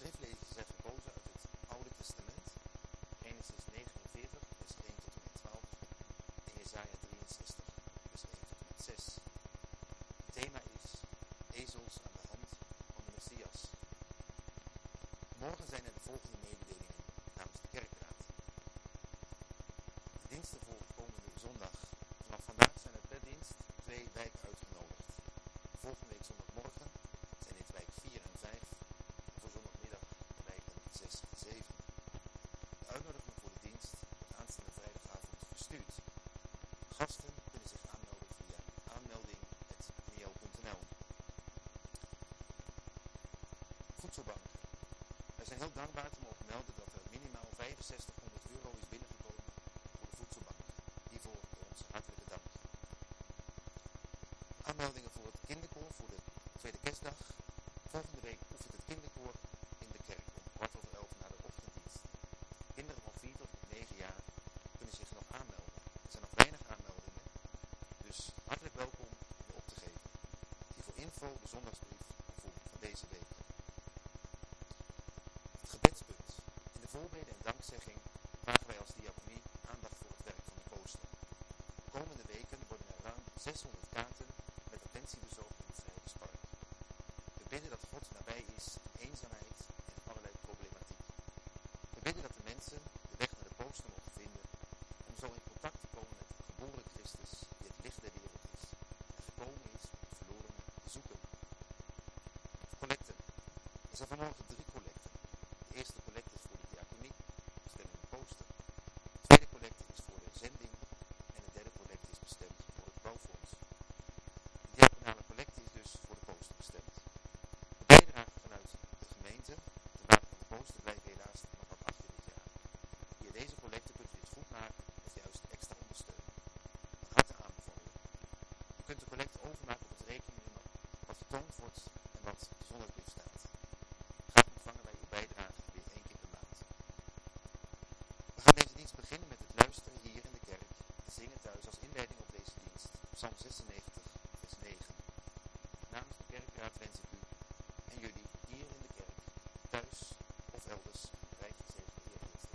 schriftlezingen zijn gekozen uit het Oude Testament. Genesis 49, vers 1 tot en met 12 en Jesaja 63, vers 1 tot en met 6. Het thema is ezels aan de hand van de Messias. Morgen zijn er de volgende mededelingen namens de kerkraad. De diensten voor komende zondag. Vanaf vandaag zijn er per dienst 2 wijken uitgenodigd. Volgende week zondagmorgen zijn dit wijk 4 en 5 en voor zondagmiddag de wijken 6 en 7. De uitnodiging voor de dienst wordt aanstaande vrijdagavond verstuurd. Gasten kunnen zich aanmelden via aanmelding@neo.nl. Voedselbanken. Wij zijn heel dankbaar te mogen melden dat er minimaal €6500 is binnengekomen voor de voedselbank. Hiervoor onze hartelijke dank. Aanmeldingen voor het kinderkoor voor de tweede kerstdag. Volgende week oefent het kinderkoor in de kerk om 11:15 na de ochtenddienst. Kinderen van 4 tot 9 jaar kunnen zich nog aanmelden. Er zijn nog weinig aanmeldingen, dus hartelijk welkom om je op te geven. Hiervoor info de zondagsbrief van deze week. Het gebedspunt. In de voorbeden en dankzegging vragen wij als diaconie aandacht voor het werk van de poster. De komende weken worden er ruim 600 kaarten met attentie bezocht in het Vrijheidspark. We bidden dat God nabij is in eenzaamheid en allerlei problematiek. We bidden dat de mensen de weg naar de poster mogen vinden om zo in contact te komen met de geboren Christus die het licht der wereld is en gekomen is om het verlorenen te zoeken. Collecten. Er zijn vanmorgen 3 collecten. De eerste collecte is voor de diaconie, stelling de poster. De tweede collecte is voor de zending en de derde collecte is bestemd voor het bouwfonds. De diaconale collecte is dus voor de poster bestemd. De bijdragen vanuit de gemeente, de waarde van de poster, blijven helaas nog wat achter dit jaar. Via deze collecte kunt u het goed maken of juist extra ondersteunen. Van harte aanbevolen. U kunt de collecte overmaken op het rekeningnummer wat getoond wordt en wat op de zondagsbrief staat. Graag ontvangen wij uw bijdrage weer 1 keer per maand. We gaan deze dienst beginnen met het luisteren hier in de kerk en zingen thuis als inleiding op deze dienst. Psalm 96, vers 9. Namens de kerkraad wens ik u en jullie hier in de kerk, thuis of elders, rijk gezegende Heer Heerste.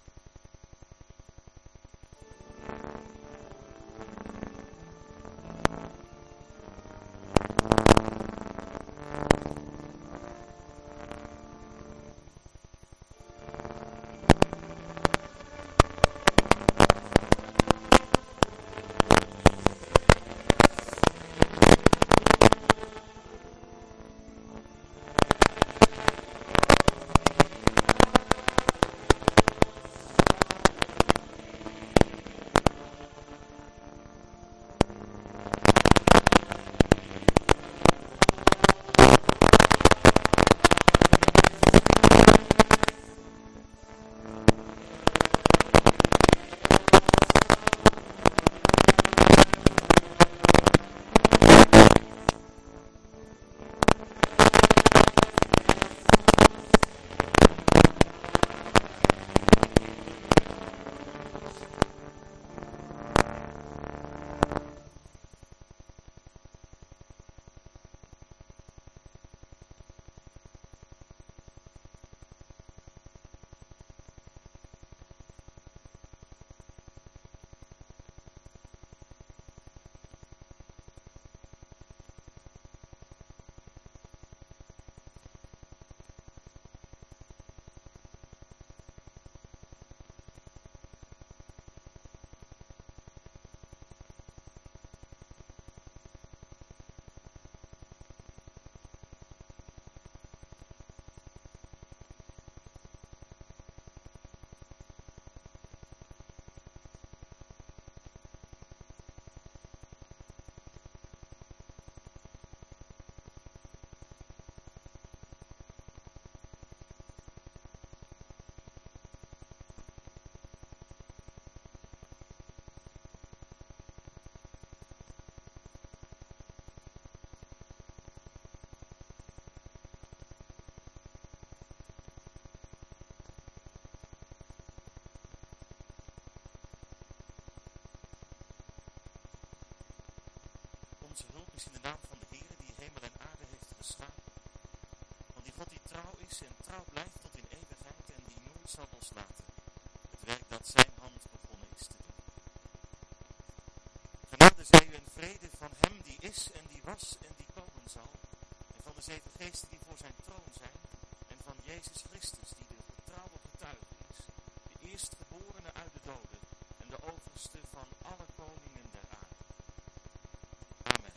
Onze hulp is in de naam van de Heer die hemel en aarde heeft geschapen, want die Die God die trouw is en trouw blijft tot in eeuwigheid en die nooit zal loslaten. Het werk dat zijn hand begonnen is te doen. Genade zij u en vrede van hem die is en die was en die komen zal. En van de 7 geesten die voor zijn troon zijn. En van Jezus Christus die de getrouwe getuige is. De eerstgeborene uit de doden en de overste van alle koningen der aarde. Amen.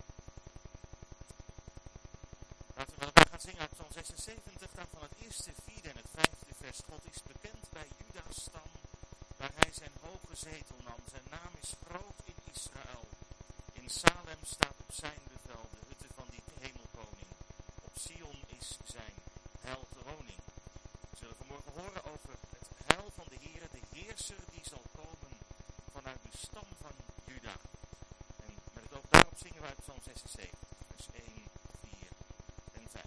Laten we daarbij gaan zingen uit Psalm 76, dan van het eerste, 4e en het 5e vers. God is bekend bij Juda's stam, waar hij zijn hoge zetel nam. Zijn naam is groot in Israël. In Salem staat op zijn bevel de hutte van die hemelkoning. Op Sion is zijn heil te woning. We zullen vanmorgen horen over het heil van de Heere, de heerser die zal komen vanuit de stam van Juda. En met het oog daarop zingen wij uit Psalm 76, vers 1, 4 en 5.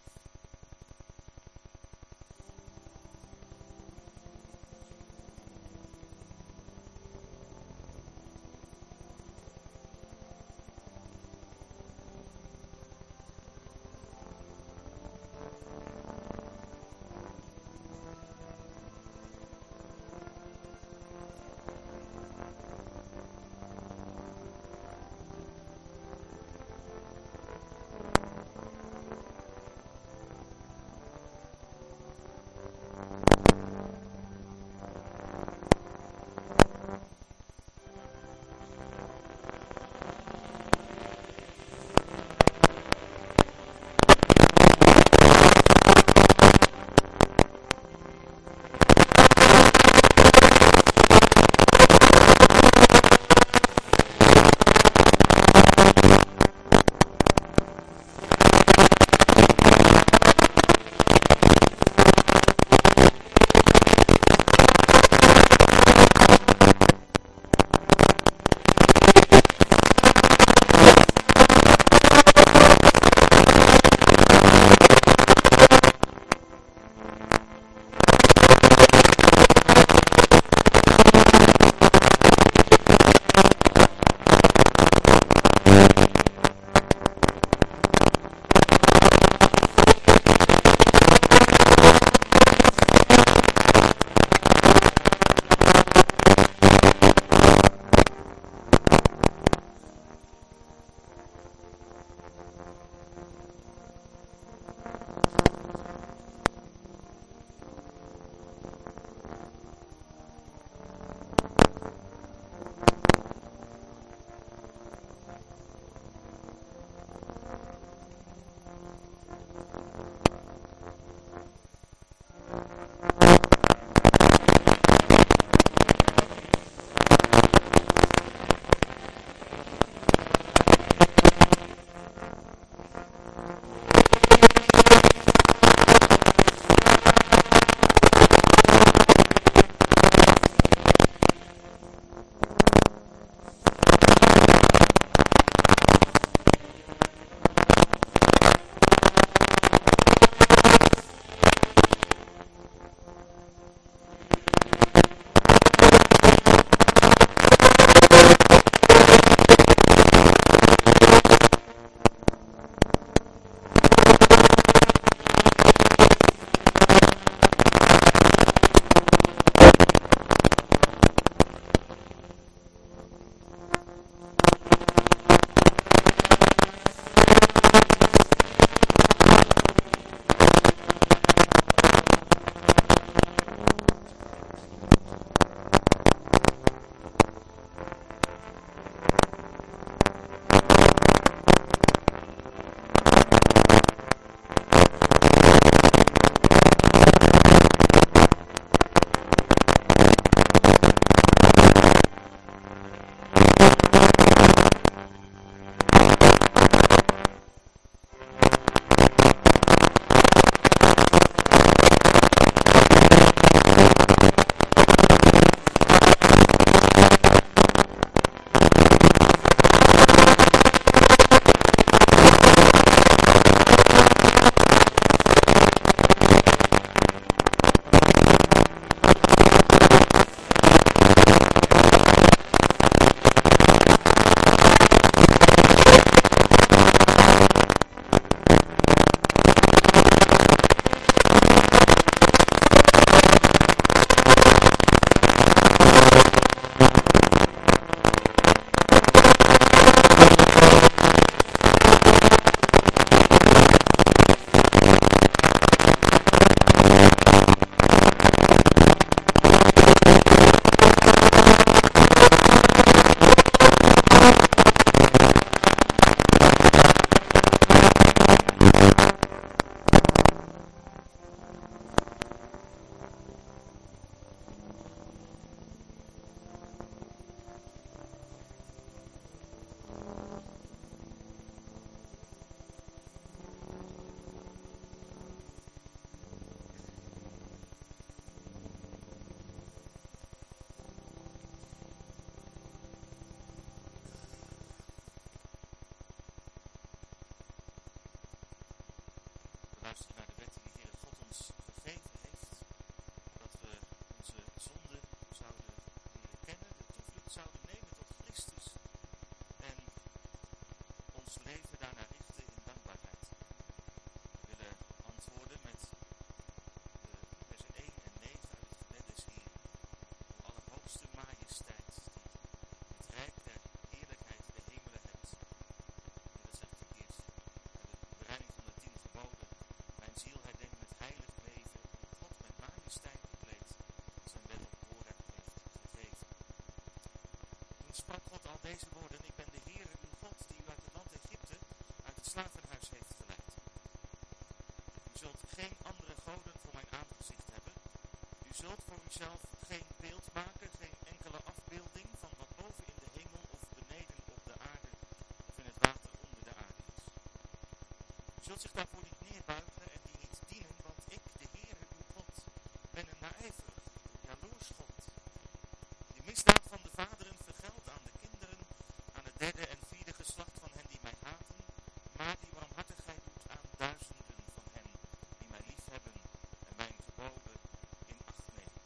luisteren naar de wetten die Heer God ons gegeven heeft. Dat we onze zonde zouden leren kennen, de toevlucht zouden nemen tot Christus en ons leven daarna richten in dankbaarheid. We willen antwoorden met versen 1 en 9 uit het gebed des Heeren. O allerhoogste majesteit, die het rijk der heerlijkheid de hemelen hebt. En dat zegt hij eerst bij de bereiding van de 10 geboden. Mijn ziel herdenkt met heilig leven, God met majesteit bekleed, zijn wet op horen heeft gegeven. Toen sprak God al deze woorden: Ik ben de Heere uw God, die u uit het land Egypte, uit het slavenhuis heeft geleid. U zult geen andere goden voor mijn aangezicht hebben. U zult voor uzelf geen beeld maken, geen enkele afbeelding van wat boven in de hemel of beneden op de aarde of in het water onder de aarde is. U zult zich daarvoor niet neerbuigen en die niet dienen, want ik, de Heere uw God, ben een naijverig, jaloers God. De misdaad van de vaderen vergeldt aan de kinderen, aan het derde en vierde geslacht van hen die mij haten, maar die barmhartigheid doet aan duizenden van hen die mij liefhebben en mijn geboden in acht nemen.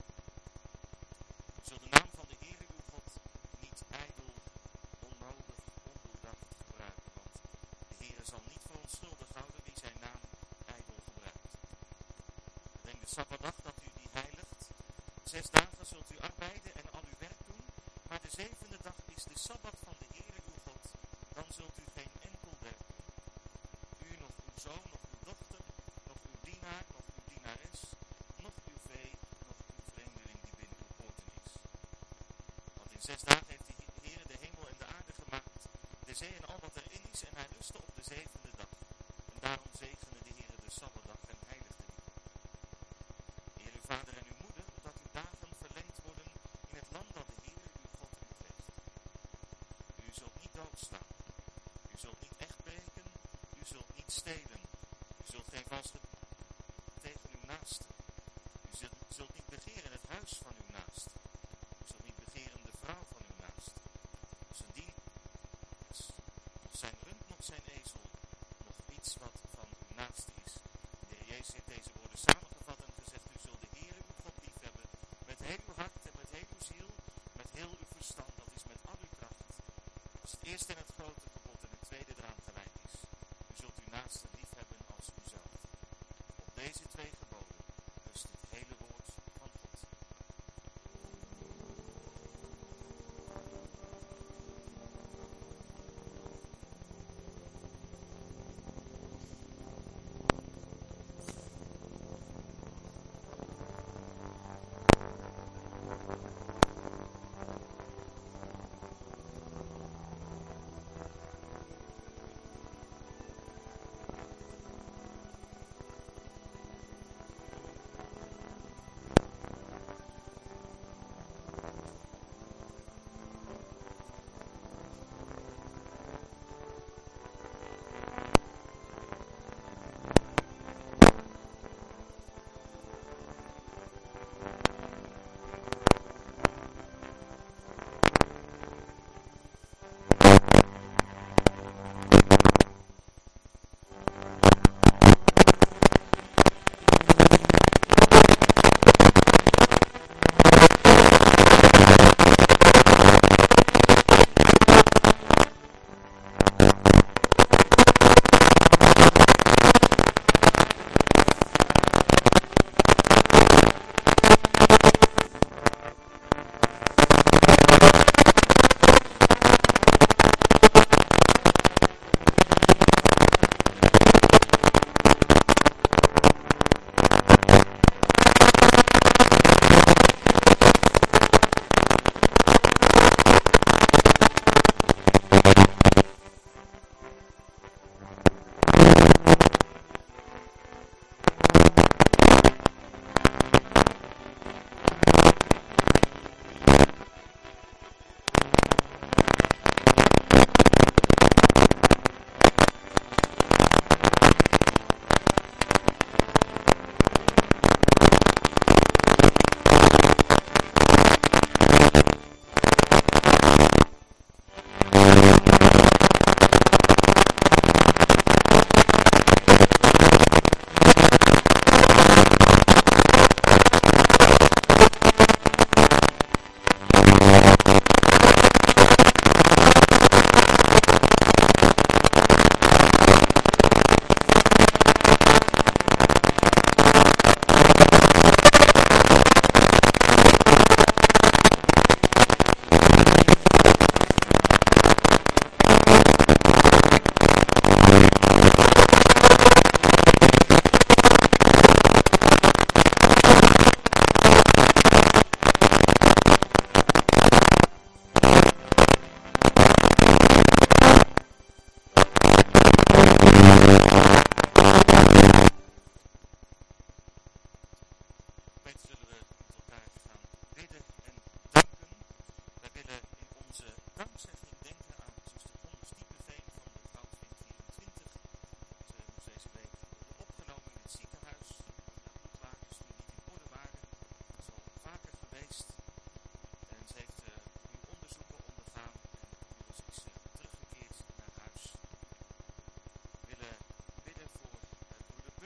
U zult de naam van de Heere uw God niet ijdel, onnodig, ondoordacht gebruiken, want de Heere zal niet verontschuldigd houden wie zijn naam ijdel gebruikt. Denk de Sabbatdag dat u die heiligt. 6 dagen zult u arbeiden en al uw werk doen, maar de 7e dag is de Sabbat van de Heere uw God. Dan zult u geen enkel werk doen. U, nog uw zoon, nog uw dochter, nog uw dienaar, nog uw dienares, nog uw vee, nog uw vreemdeling die binnen uw poorten is. Want in 6 dagen heeft de Heere de hemel en de aarde gemaakt, de zee en al wat erin is, en hij rustte op de 7e dag. En daarom zegende de Heere de Sabbatdag en heiligde die. Eer uw vader en uw moeder, opdat uw dagen verlengd worden in het land dat de Heere uw God u geeft. U zult niet doodslaan. U zult niet echtbreken. U zult niet stelen. U zult geen vals tegen uw naaste. U zult niet begeren het huis van uw naaste. U zult niet begeren de vrouw van uw naaste. Zijn dien, nog zijn rund, nog zijn ezel, nog iets wat van uw naaste is. De Heer Jezus heeft deze woorden samengevat en gezegd: U zult de Heere uw God liefhebben met heel uw hart en met heel uw ziel, met heel uw verstand, dat is met al uw kracht. Dat is het eerste en het grote gebod, en het tweede eraan gelijk is: U zult uw naaste liefhebben als uzelf. Op deze 2 geboden rust het hele woord van God.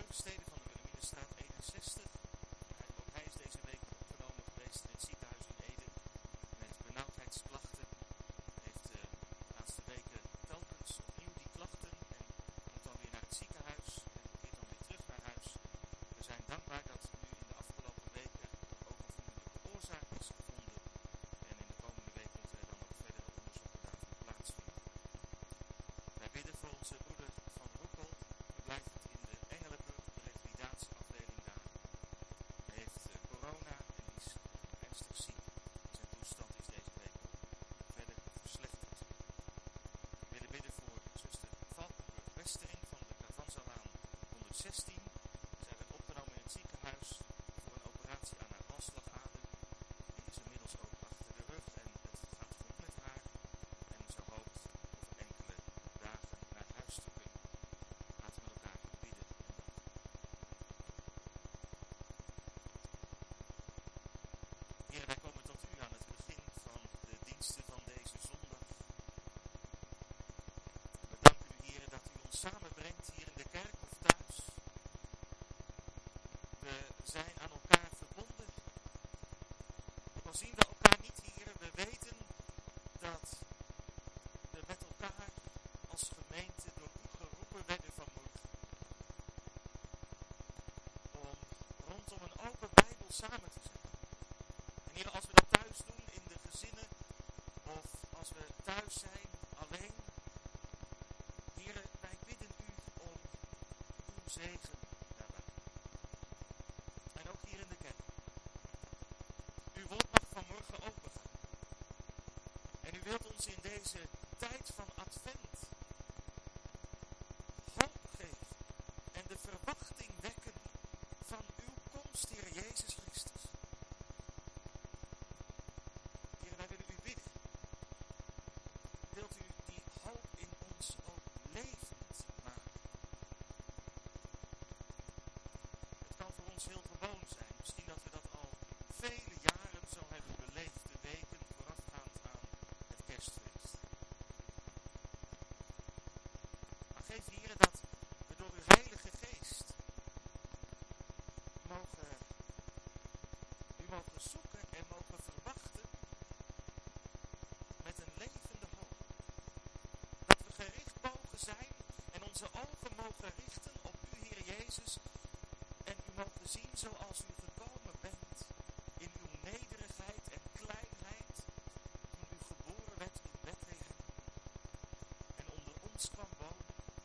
Overstede van de Wilhelminastraat 61. Ook hij is deze week opgenomen geweest in het ziekenhuis in Ede met benauwdheidsklachten. Heeft de laatste weken telkens opnieuw die klachten en moet dan weer naar het ziekenhuis en keert dan weer terug naar huis. We zijn dankbaar dat nu in de afgelopen weken ook een vermoedelijke oorzaak is gevonden. En in de komende week moeten er dan ook verdere onderzoeken daarvan plaatsvinden. Wij bidden voor onze broeder Van Roekel. Hij blijft in de Engelenburg, de revalidatieafdeling daar. Hij heeft corona en is ernstig ziek. Zijn toestand is deze week verder verslechterd. We willen bidden voor zuster Valkenburg-Westering van de Carvanzalaan 116. Zij werd opgenomen in het ziekenhuis voor een operatie aan haar halsslagader. Die is inmiddels ook achter de rug en het gaat goed met haar. En ze hoopt over enkele dagen naar huis te kunnen. Laten we met elkaar bidden. Heer, wij komen tot u aan het begin van de diensten van deze zondag. We danken u, Heer, dat u ons samenbrengt hier in de kerk of thuis. We zijn aan elkaar verbonden. Ook al zien we elkaar niet, Heer, we weten dat we met elkaar als gemeente door u geroepen werden vanmorgen. Om rondom een open Bijbel samen te zijn. En Heer, als we dat thuis doen in de gezinnen of als we thuis zijn alleen. Heer, wij bidden u om uw zegen daarbij. En ook hier in de kerk. Uw woord mag vanmorgen opengaan. En u wilt ons in deze tijd van advent hoop geven en de verwachting wekken van uw komst, Heer Jezus Christus. Heer, wij willen u bidden. Wilt u die hoop in ons ook levend maken? Het kan voor ons heel gewoon zijn. Misschien dat we dat al vele jaren zo hebben beleefd, de weken voorafgaand aan het kerstfeest. Maar geef, Heer, dat we door uw Heilige Geest u mogen zoeken en mogen verwachten met een levende hoop. Dat we gericht mogen zijn en onze ogen mogen richten op u, Heer Jezus, en u mogen zien zoals u gekomen bent in uw nederigheid en kleinheid toen u geboren werd in Bethlehem en onder ons kwam wonen.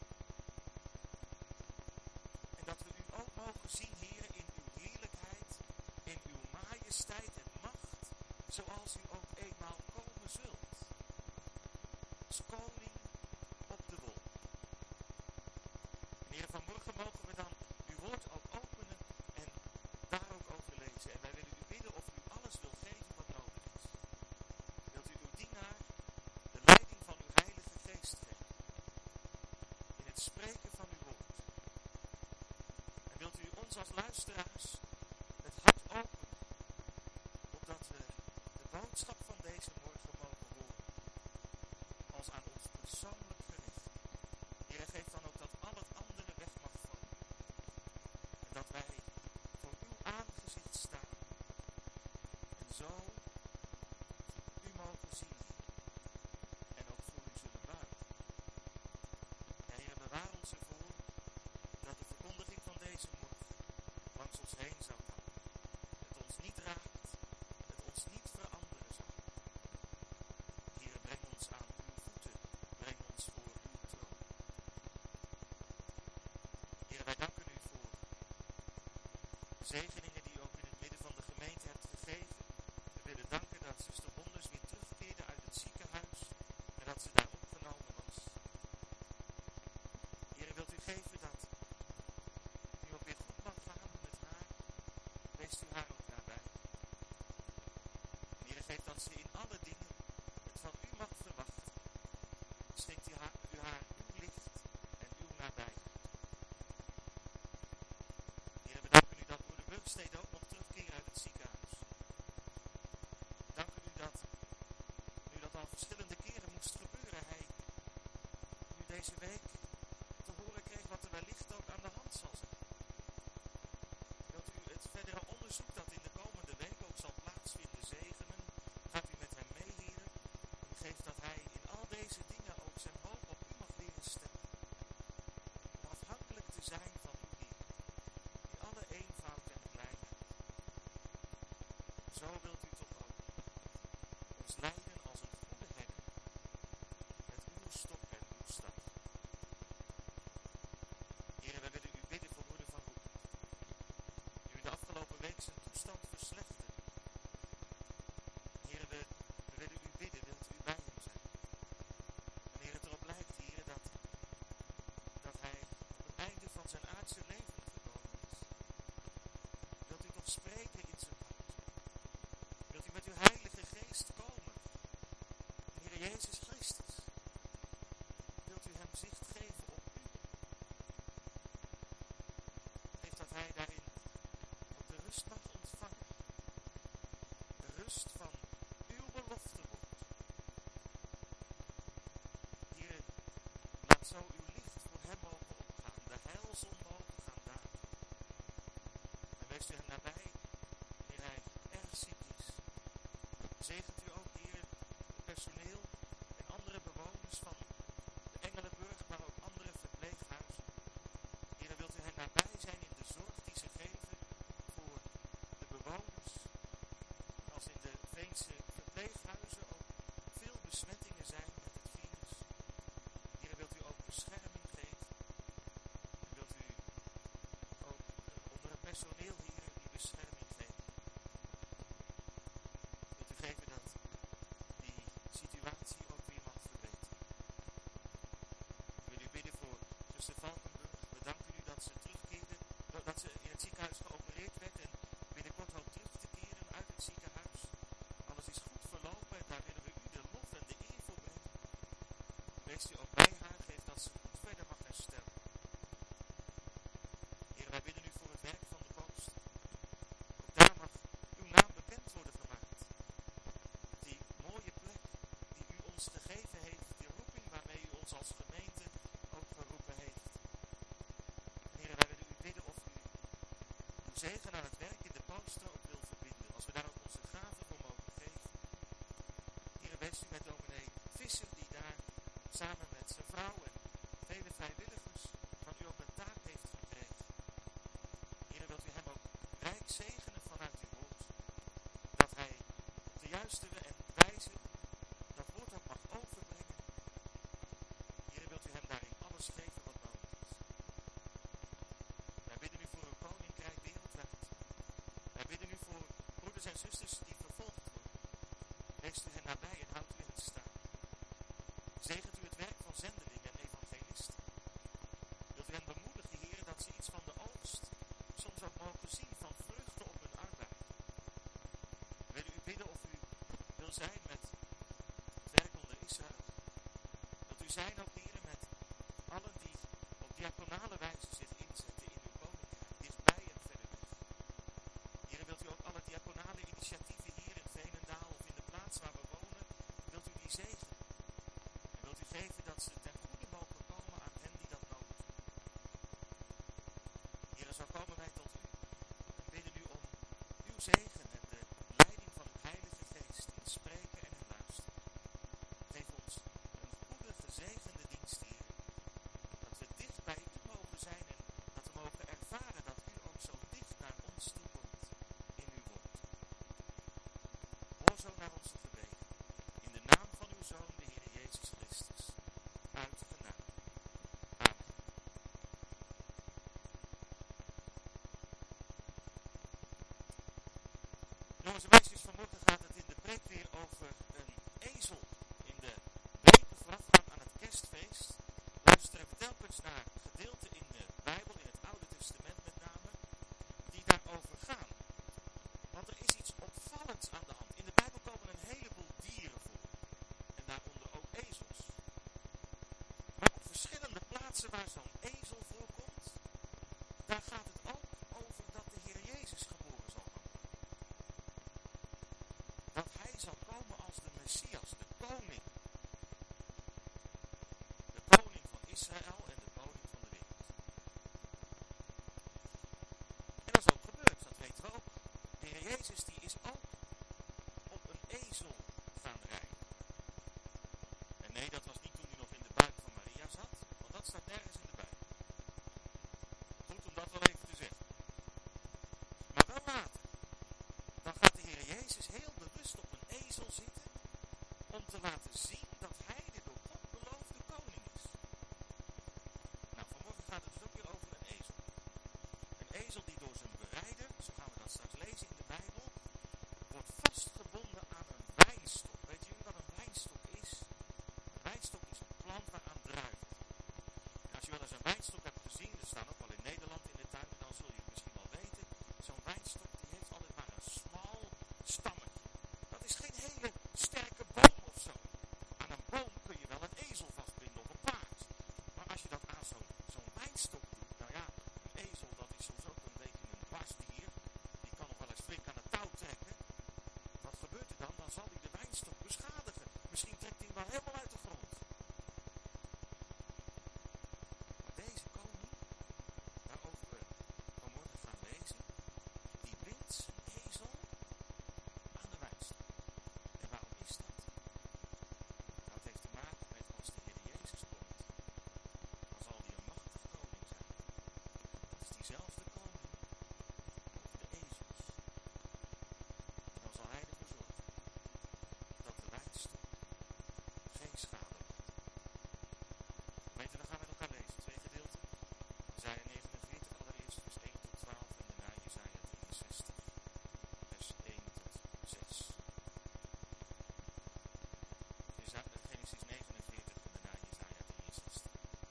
En dat we u ook mogen zien, Heer, in uw heerlijkheid, in uw majesteit en macht, zoals u ook eenmaal komen zult. Als koning op de wolk. En Heer, vanmorgen mogen we dan uw woord ook openen en daar ook over lezen. En wij willen u bidden of u alles wil geven wat nodig is. Wilt u uw dienaar de leiding van uw Heilige Geest geven in het spreken van uw woord. En wilt u ons als luisteraars het hart openen, opdat we de boodschap van deze morgen mogen horen, als aan ons persoonlijk gericht. Heer, geef dan ook dat al het andere weg mag vallen. En dat wij voor uw aangezicht staan. En zo u mogen zien. En ook voor u zullen buigen. Ja, Heer, bewaar ons ervoor dat de verkondiging van deze morgen langs ons heen zou gaan. Het ons niet raakt. Het ons niet veranderen zal. Heer, breng ons aan uw voeten. Breng ons voor uw troon. Heer, wij danken u voor de zegeningen die u ook in het midden van de gemeente hebt gegeven. We willen danken dat zuster Wonders weer terugkeerde uit het ziekenhuis en dat ze daar opgenomen was. Heer, wilt u geven dat u ook weer goed mag gaan met haar. Wees u haar ook nabij. Heer, geef dat ze in alle dingen het van u mag verwachten. Schenkt u haar uw licht en uw nabijheid. Heer, we danken u dat broeder Burgstede ook nog terugkeren uit het ziekenhuis. Danken u dat nu dat al verschillende keren moest gebeuren, hij nu deze week te horen kreeg wat er wellicht ook aan de hand zal zijn. onderzoek dat in de komende week ook zal plaatsvinden zegenen. Gaat u met hem mee, Heer. En geeft dat hij in al deze dingen ook zijn hoop op u mag leren stellen. Om afhankelijk te zijn van u, Heer. In alle eenvoud en kleinheid. Zo wilt u toch ook ons leiden als een goede herder. Met uw stok en uw staf. Heer, wij willen u bidden voor broeder Van Roek. Nu in de afgelopen week zijn toestand verslechterde. Heer, we willen u bidden, wilt u bij hem zijn. Wanneer het erop lijkt, Heer, dat hij op het einde van zijn aardse leven gekomen is. Wilt u toch spreken in zijn hart? Wilt u met uw heilige geest komen? Heer Jezus Christus, wilt u hem zicht geven op u? Geef dat hij daarin ook de rust mag ontvangen. De rust van uw belofte wordt. Heer, laat zo uw licht voor hem mogen opgaan, de heilzon mogen gaan dagen. En wees u hem nabij, wanneer hij erg ziek is. Zegent u ook, Heer, het personeel en andere bewoners van de Engelenburg, maar ook andere verpleeghuizen. Heer, wilt u hen nabij zijn in de zorg die ze geven voor de bewoners. Als in de Veense verpleeghuizen ook veel besmettingen zijn met het virus. Heer, wilt u ook bescherming geven. En wilt u ook onder het personeel, Heer, die bescherming geven. Wilt u geven dat die situatie ook weer mag verbeteren. Ik wil u bidden voor zuster Valkenburg. We danken u dat ze terugkeerde, dat ze in het ziekenhuis geopereerd werd en binnenkort hoopt terug te keren uit het ziekenhuis. Alles is goed verlopen en daar willen we u de lof en de eer voor brengen. Wees u ook bij haar, geef dat ze goed verder mag herstellen. Heer, wij bidden u voor het werk van de post. Ook daar mag uw naam bekend worden gemaakt. Die mooie plek die u ons gegeven heeft, die roeping waarmee u ons als gemeente ook geroepen heeft. Heer, wij willen u bidden of u uw zegen aan het werk in de poster ook wil verbinden. Als we daar ook onze gaven voor mogen geven. Heer, wees u met dominee Visser die daar samen met zijn vrouw en vele vrijwilligers van u ook een taak heeft gekregen. Heer, wilt u hem ook rijk zegenen vanuit uw woord. Dat hij op de juiste en wijze dat woord ook mag overbrengen. Heer, wilt u hem daarin alles geven wat nodig is. Wij bidden u voor uw koninkrijk wereldwijd. Wij bidden u voor broeders en zusters die vervolgd worden. Wees u hen nabij en houdt u in het staan. Zegent u het werk van zendelingen en evangelisten. Wilt u hen bemoedigen, Heer, dat ze iets van de oogst soms ook mogen zien van vruchten op hun arbeid. We willen u bidden of u wil zijn met het werk onder Israël. Dat u zijn ook, Heer, met allen die op diaconale wijze zich inzetten in uw koninkrijk, dichtbij en verder weg. Heer, wilt u ook alle diaconale initiatieven hier in Veenendaal of in de plaats waar we wonen, wilt u die zegenen? En wilt u geven dat ze ten goede mogen komen aan hen die dat nodig hebben. Heer, zo komen wij tot u en bidden u om uw zegen en de leiding van uw heilige geest in spreken en in luisteren. Geef ons een goede, gezegende dienst, Heer. Dat we dicht bij u mogen zijn en dat we mogen ervaren dat u ook zo dicht naar ons toe komt in uw woord. Hoor zo naar onze gebeden. In de naam van uw Zoon, de Heer Jezus Christus. Uit genade. Amen. Jongens en meisjes, vanmorgen gaat het in de preek weer over een ezel. In de weken voorafgaand aan het kerstfeest luisteren we telkens naar gedeelten in de Bijbel, in het Oude Testament met name, die daarover gaan. Want er is iets opvallends aan de hand. In de Bijbel komen een heleboel dieren voor. En daaronder ook ezels. Maar op verschillende plaatsen waar zo'n ezel voorkomt, daar gaat het ook over dat de Heer Jezus geboren zal worden. Dat hij zal komen als de Messias, de koning. De koning van Israël en de koning van de wereld. En dat is ook gebeurd, dat weten we ook. Jezus die is ook op een ezel gaan rijden. En nee, dat was niet toen hij nog in de buik van Maria zat, want dat staat nergens in de Bijbel. Goed om dat wel even te zeggen. Maar wel later. Dan gaat de Heer Jezus heel bewust op een ezel zitten om te laten zien dat hij de door God beloofde koning is. Nou, vanmorgen gaat het dus ook weer over een ezel. Een ezel die door zijn berijder, zo gaan we dat straks lezen in de Bijbel, wordt vastgebonden aan een wijnstok. Weet jullie wat een wijnstok is? Een wijnstok is een plant waaraan druiven. En als je wel eens een wijnstok hebt gezien, er staan ook wel in Nederland in de tuin, dan zul je het misschien wel weten. Zo'n wijnstok die heeft altijd maar een smal stammetje. Dat is geen hele sterke boom of zo. Aan een boom kun je wel een ezel vastbinden of een paard. Maar als je dat aan zo'n wijnstok doet, nou ja, een ezel dat is soms ook een beetje een barsdier. Die kan nog wel eens flink aan het touw trekken. Wat gebeurt er dan? Dan zal hij de wijnstok beschadigen. Misschien trekt hij hem wel helemaal uit de grond. Maar deze koning, waarover we vanmorgen gaan lezen, die bindt zijn ezel aan de wijnstok. En waarom is dat? Dat heeft te maken met als de Heer Jezus komt, dan zal hij een machtig koning zijn. Dat is diezelfde koning over de ezels. En dan zal hij ervoor zorgen dat de wijnstok geen schade doet. Gemeente, dan gaan we met elkaar lezen. Twee gedeelten. Jesaja 49 allereerst, vers 1 tot 12 en daarna Jesaja 63, vers 1 tot 6. Genesis 49 en daarna Jesaja 63.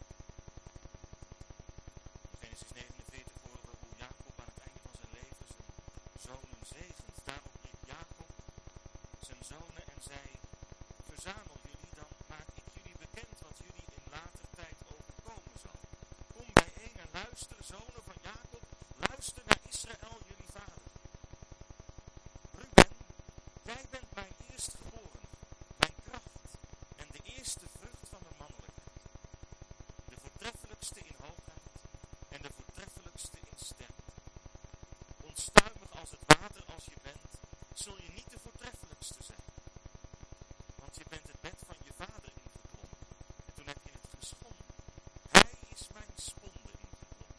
In Genesis 49 horen we hoe Jacob aan het einde van zijn leven zijn zonen zegent. Daarop riep Jacob zijn zonen en zei: verzamel jullie, dan maak ik jullie bekend wat jullie in later tijd overkomen zal. Kom bijeen en luister, zonen van Jacob, luister naar Israël, jullie vader. Ruben, jij bent mijn eerstgeborene, mijn kracht en de eerste vrucht van mijn mannelijkheid. De voortreffelijkste in hoogheid en de voortreffelijkste in sterkte. Onstuimig als het water als je bent, zul je niet de voortreffelijkste zijn. Want je bent het bed van je vader ingeklommen. En toen heb je het geschonden. Hij is mijn sponde ingeklommen.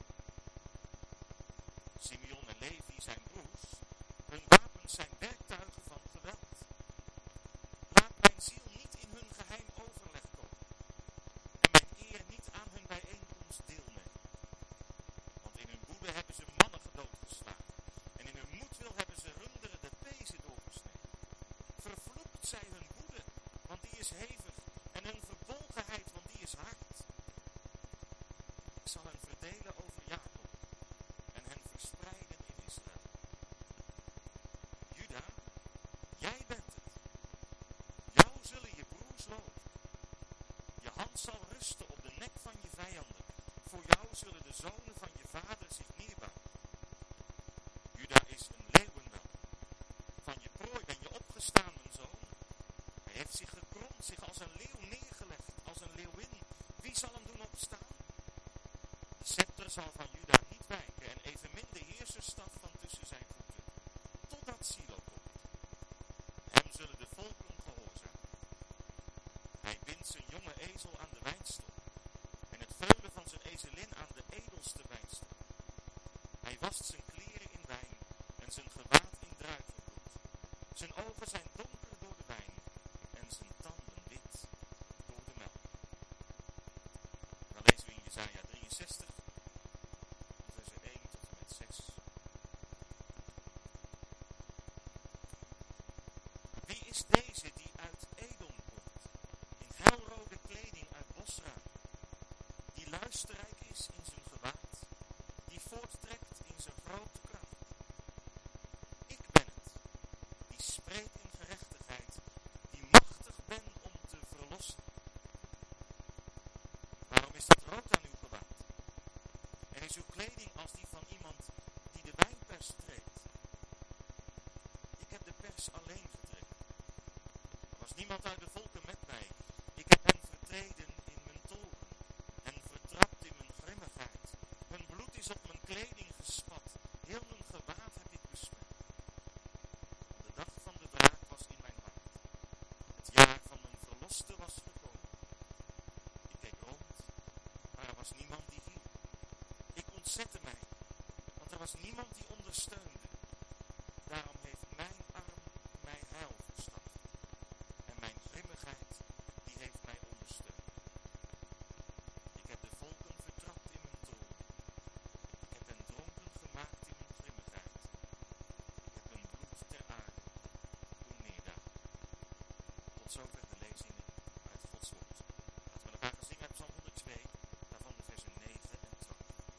Simeon en Levi zijn broers. Hun wapens zijn werktuigen van geweld. Laat mijn ziel niet in hun geheim overleg komen. En mijn eer niet aan hun bijeenkomst deelnemen. Want in hun woede hebben ze mannen doodgeslagen. En in hun moedwil hebben ze runderen de pezen doorgesneden. Vervloekt zij hun woede, want die is hevig. En hun verbolgenheid, want die is hard. Ik zal hen verdelen over Jacob en hen verspreiden in Israël. Juda, jij bent het. Jou zullen je broers loven. Je hand zal rusten op de nek van je vijanden. Voor jou zullen de zonen van je vader zich neerbuigen. Juda is een leeuwenwel. Van je prooi ben je opgestaan, mijn zoon. Hij heeft zich gekromd, zich als een leeuw neergelegd, als een leeuwin. Wie zal hem doen opstaan? De scepter zal van Juda niet wijken en evenmin de heerserstaf van tussen zijn voeten. Totdat Silo komt. Hem zullen de volken gehoorzamen. Hij bindt zijn jonge ezel aan de wijnstok en het veulen van zijn ezelin aan de edelste wijnstok. Hij wast zijn kleren in wijn en zijn gewaad in druivenbloed. Zijn ogen zijn donker door de wijn en zijn tanden wit door de melk. Dan lezen we in Jesaja 63, versen 1 tot en met 6. Wie is deze die uit Edom komt, in helrode kleding uit Bosra, die luisterrijk is in zijn gewaad, die voorttrekt in zijn grote kracht? Ik ben het, die spreekt in gerechtigheid, die machtig ben om te verlossen. Waarom is dat rood aan uw gewaad? En is uw kleding als die van iemand die de wijnpers treedt? Ik heb de pers alleen getreden. Er was niemand uit de volken met mij. Ik heb hen vertreden in mijn toren, hen vertrapt in mijn grimmigheid. Hun bloed is op mijn kleding gespat, heel mijn gewaad heb ik besmet. laatste was gekomen. Ik keek rond, maar er was niemand die hielp. Ik ontzette mij, want er was niemand die ondersteunde. Daarom heeft mijn arm mij heil verschaft. En mijn grimmigheid, die heeft mij ondersteund. Ik heb de volken vertrapt in mijn toorn. Ik heb hen dronken gemaakt in mijn grimmigheid. Ik heb hun bloed ter aarde doen neerdalen. Tot zover de lezingen uit Gods woord. Laten we elkaar gaan zingen uit Psalm 102, daarvan de versen 9 en 12.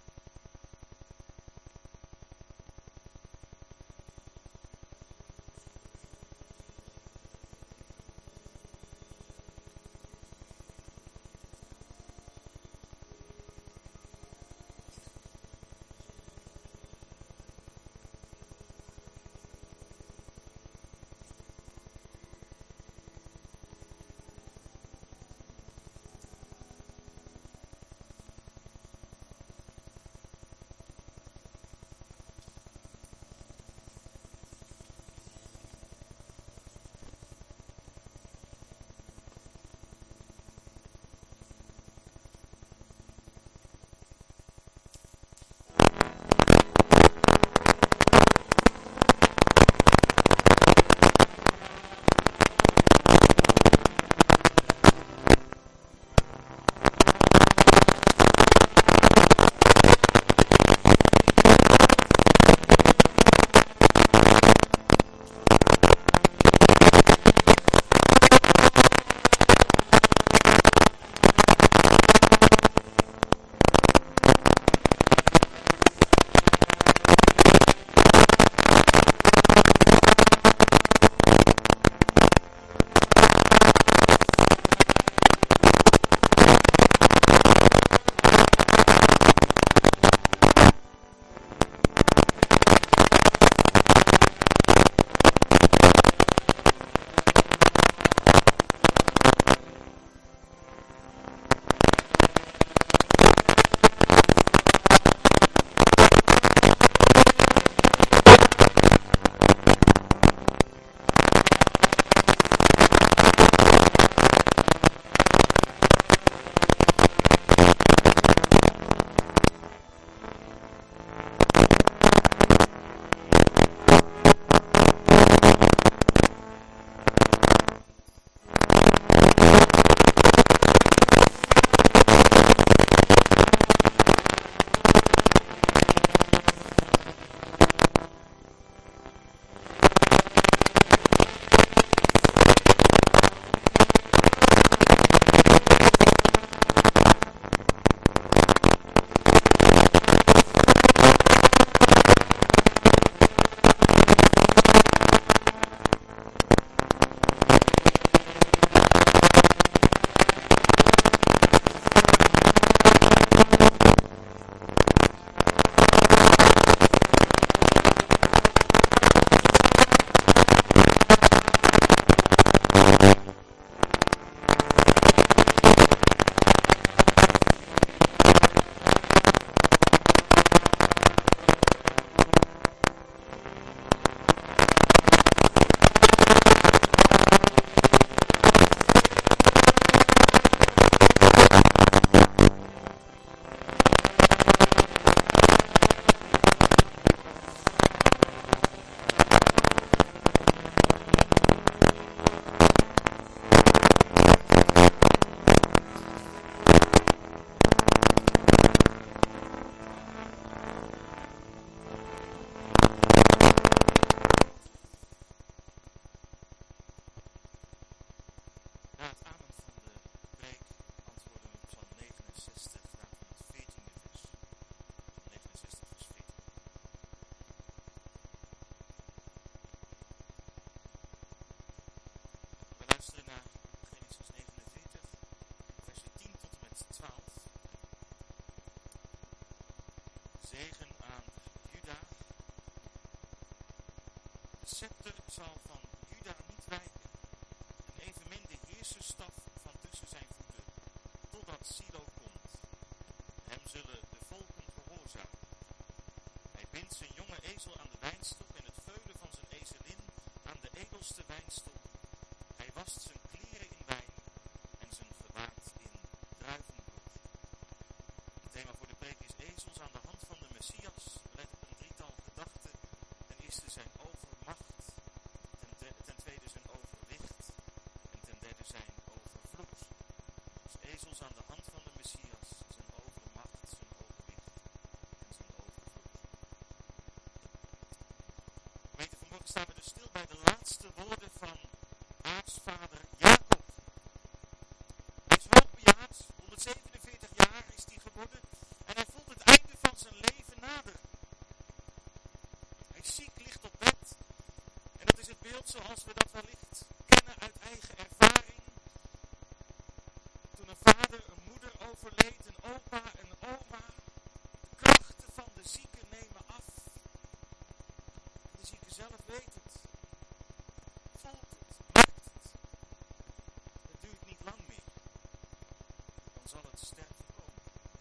luisteren naar Genesis 49, versen 10 tot en met 12. Zegen aan Juda. De scepter zal van Juda niet wijken, en evenmin de heerserstaf van tussen zijn voeten, totdat Silo komt. Hem zullen de volken gehoorzamen. Hij bindt zijn jonge ezel aan de wijnstok en het veulen van zijn ezelin aan de edelste wijnstok. Hij wast zijn kleren in wijn ezels aan de hand van de Messias, zijn overmacht, zijn overwicht en zijn overvloed. Gemeente, vanmorgen staan we dus stil bij de laatste woorden van aartsvader Jacob. Hij is hoogbejaard, 147 jaar is hij geworden en hij voelt het einde van zijn leven naderen. Hij is ziek, ligt op bed en dat is het beeld zoals we dat wellicht kennen uit eigen ervaring. Toen een vader, een moeder overleed, een opa, een oma, de krachten van de zieke nemen af. De zieke zelf weet het, voelt het, merkt het. Het duurt niet lang meer, dan zal het sterven komen.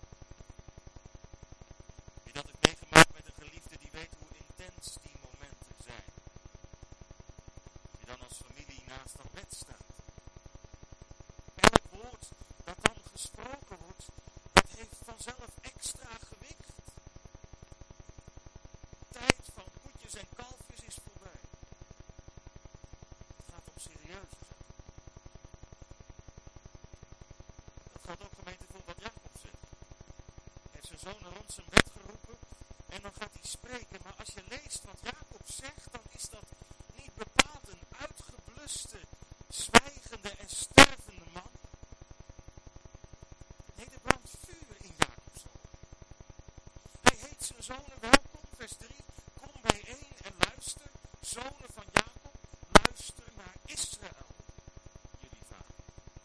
Wie dat heeft meegemaakt met een geliefde, die weet hoe intens die momenten zijn. Die dan als familie naast dat bed staat. Elk woord dat dan gesproken wordt, dat heeft vanzelf extra gewicht. Tijd van koetjes en kalfjes is voorbij. Het gaat om serieuze zaken. Dat gaat ook, gemeente, voor wat Jacob zegt. Hij heeft zijn zonen rond zijn bed geroepen en dan gaat hij spreken. Maar als je leest wat Jacob zegt, dan is dat niet bepaald een uitgebluste, zwijgende en stervende man. Nee, er brandt vuur in Jacobs ogen. Hij heet zijn zonen welkom, vers 3. Kom bijeen en luister, zonen van Jacob, luister naar Israël, jullie vader.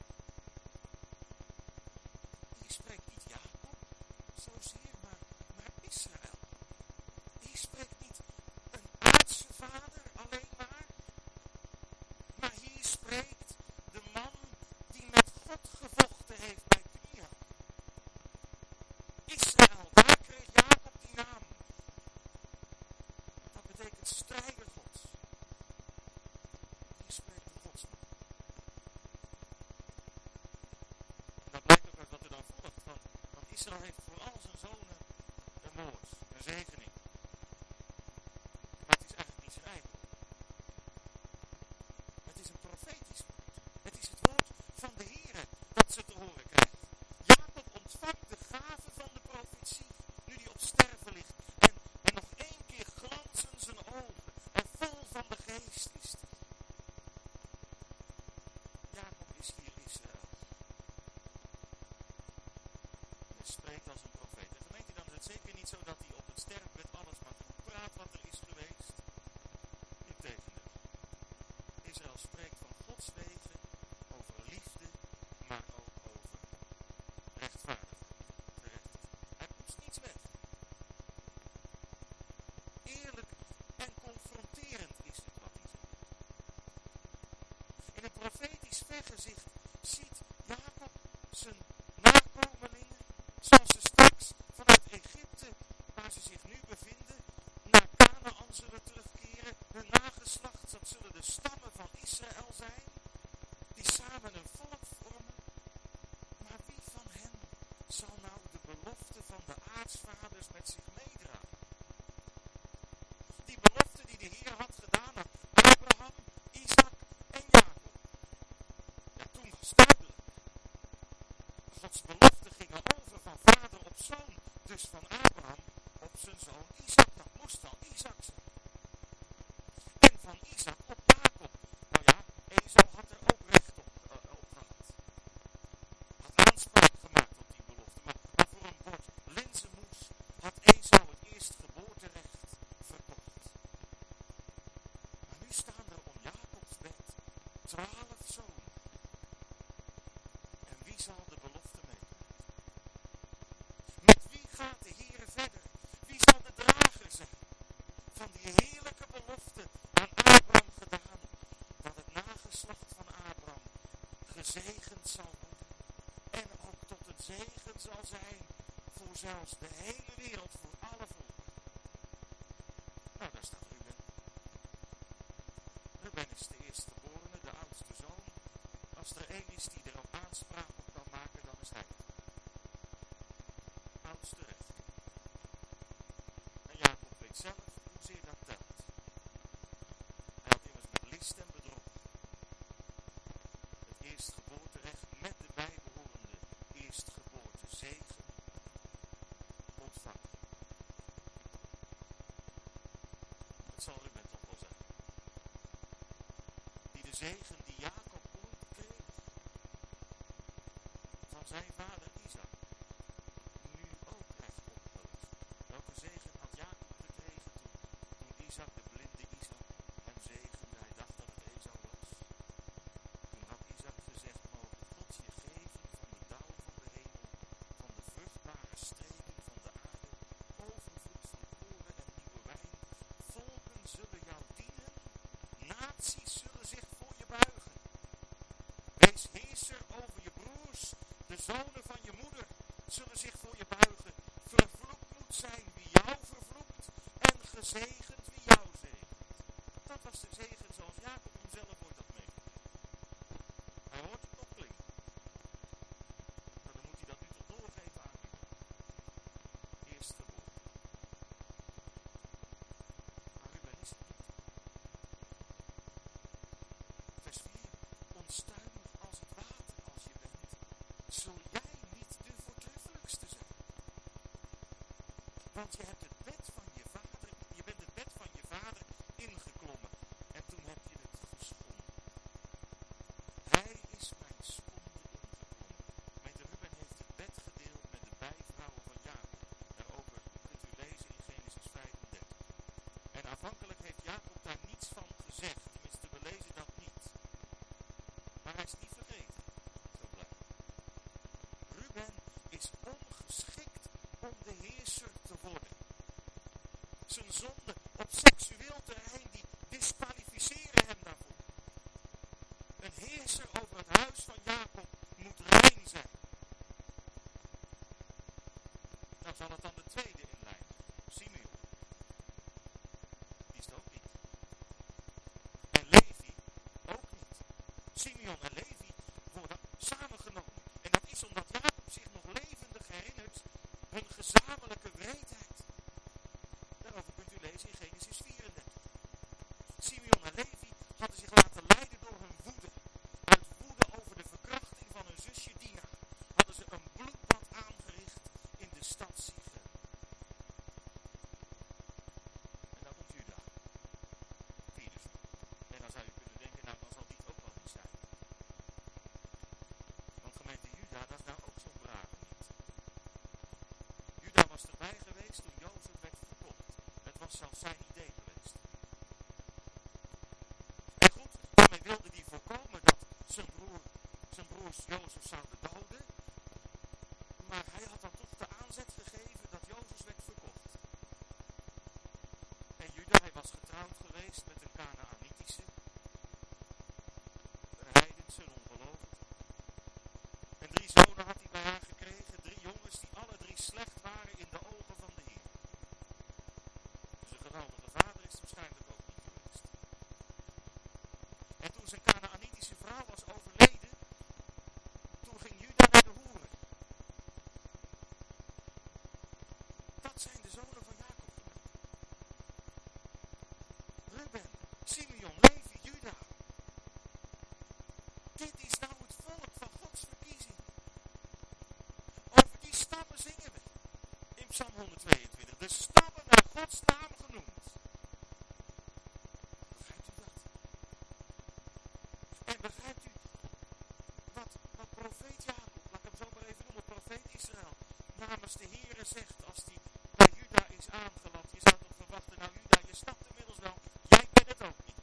Hier spreekt niet Jacob, zozeer, maar Israël. Hier spreekt niet een aardse vader alleen maar hier spreekt de man die met God gevochten heeft bij Peniel. Israël, daar kreeg Jacob die naam. Dat betekent strijder Gods. Hier spreekt de Godsman. En dat blijkt ook uit wat er dan volgt. Want Israël heeft voor al zijn zonen een moord, een zegening. Maar het is eigenlijk niet zijn eigen. Het is een profetisch woord. Het is het woord van de Heere dat ze te horen krijgt. Jacob ontvangt de gave van de profetie, nu die op sterven ligt. En nog één keer glanzen zijn ogen en vol van de geest is hij. Jacob is hier Israël. Hij spreekt als een profeet. En gemeente, dan is het zeker niet zo dat hij op het sterfbed alles maar goed praat wat er is geweest. Integendeel. Israël spreekt van Gods wegen, over liefde, maar ook over rechtvaardigheid, gerechtigheid. Hij poetst niets weg. Eerlijk en confronterend is het wat hij zegt. In een profetisch vergezicht ziet Jacob zijn nakomelingen, zoals ze straks vanuit Egypte, waar ze zich nu bevinden, naar Kanaan zullen terugkeren. Hun nageslacht, dat zullen de stammen van Israël zijn, die samen een volk vormen. Maar wie van hen zal nou de belofte van de aartsvaders met zich meedragen? Die belofte die de Heer had gedaan aan Abraham, Isaac en Jacob. Ja, toen was duidelijk. Gods beloften gingen over van vader op zoon. Dus van Abraham op zijn zoon Isaac. Dat moest wel Isaac zijn. En van Isaac op Jacob. Nou ja, Esau had er ook recht op gehad. Had aanspraak gemaakt op die belofte. Maar voor een bord linzenmoes had Esau het eerstgeboorterecht verkocht. Maar nu staan er om Jacobs bed 12 zonen. En wie zal de belofte meekrijgen? Met wie gaat de Heere verder? Wie zal de drager zijn van die heerlijke belofte aan Abraham gedaan, dat het nageslacht van Abraham gezegend zal worden en ook tot een zegen zal zijn voor zelfs de hele wereld, voor alle volken. Nou, daar staat Ruben. Ruben is de eerstgeborene, de oudste zoon. Als er één is die er ook aanspraak op kan maken, dan is hij. Oudste recht. En Jacob weet zelf hoezeer dat telt. Hij had immers met list en bedrog het eerstgeboorterecht met de bijbehorende eerstgeboortezegen ontvangen. Het zal Ruben toch wel zijn. Die de zegen die Jacob ooit kreeg van zijn vader Isaac, nu ook krijgt opgelost. Welke zegen had Jacob gekregen toen Isaac, de blinde Isaac, hem zegende? Hij dacht dat het Esau was. Toen had Isaac gezegd, mogen God je geven van de dauw van de hemel, van de vruchtbare streken van de aarde, overvloed van koren en nieuwe wijn. Volken zullen jou dienen, naties zullen zich voor je buigen. Wees heerser over je broers, de zonen van je moeder zullen zich voor je buigen. Vervloekt moet zijn wie jou vervloekt en gezegend wie jou zegent. Dat was de zegen zoals Jacob hem zelf ooit had meegemaakt. Hij hoort het nog klinken. Maar dan moet hij dat nu toch doorgeven aan Ruben. Eerstgeboren. Maar Ruben is het niet. Vers 4. Onstuimig als het water als je bent, zul jij niet de voortreffelijkste zijn. Want je hebt het bed van je vader, je bent het bed van je vader ingeklommen en toen heb je het geschonden. Hij is mijn schonde ingeklommen. Gemeente, Ruben heeft het bed gedeeld met de bijvrouwen van Jacob. Daarover kunt u lezen in Genesis 35. En aanvankelijk heeft Jacob daar niets van gezegd, tenminste we lezen dat niet. Maar hij is niet vergeten, zo blijkt. Ruben is ongeschikt om de heerser te worden. Zijn zonde op seksueel terrein, die disqualificeren hem daarvoor. Een heerser over het huis van Jacob moet rein zijn. Nou zal het dan de tweede inleiden, Simeon. Die is het ook niet. En Levi ook niet. Simeon en Levi worden samengenomen. En dat is omdat Jacob zich nog levendig herinnert hun gezamenlijke wreedheid. Daarover kunt u lezen in Genesis 34. Simeon en Levi hadden zich laten leiden door hun woede. Uit woede over de verkrachting van hun zusje Dina hadden ze een bloedbad aangericht in de stad Sichem. En dan komt Juda, vierde zoon. En dan zou je kunnen denken, nou dan zal die ook wel niet zijn. Want gemeente Juda, dat is nou ook zo'n brave niet. Juda was erbij geweest toen Jozef werd verkocht. Het was zelfs zijn idee geweest. En goed, daarmee wilde hij voorkomen dat zijn broers Jozef zouden doden. Maar hij had dan toch de aanzet gegeven dat Jozef werd verkocht. En Juda, hij was getrouwd geweest met een Kanaanitische, een heidense, een ongeloofde. En 3 zonen had hij bij haar gekregen, 3 jongens die alle 3 slecht waren in de ogen van de Heer. Dus een geweldige vader is het waarschijnlijk ook niet geweest. En toen zijn Kanaanitische vrouw was overleden, toen ging Juda naar de hoeren. Dat zijn de zonen van Jacob. Ruben, Simeon, Levi, Juda. Dit is nou het volk van Gods verkiezing. Over die stammen zingen we in Psalm 122. De stammen naar Gods naam genoemd. Begrijpt u dat? En begrijpt u wat profeet Jacob, laat ik hem zo maar even noemen, profeet Israël, namens de Heere zegt als hij bij Juda is aangeland. Je zou toch verwachten, nou Juda, je snapt inmiddels wel, jij bent het ook niet.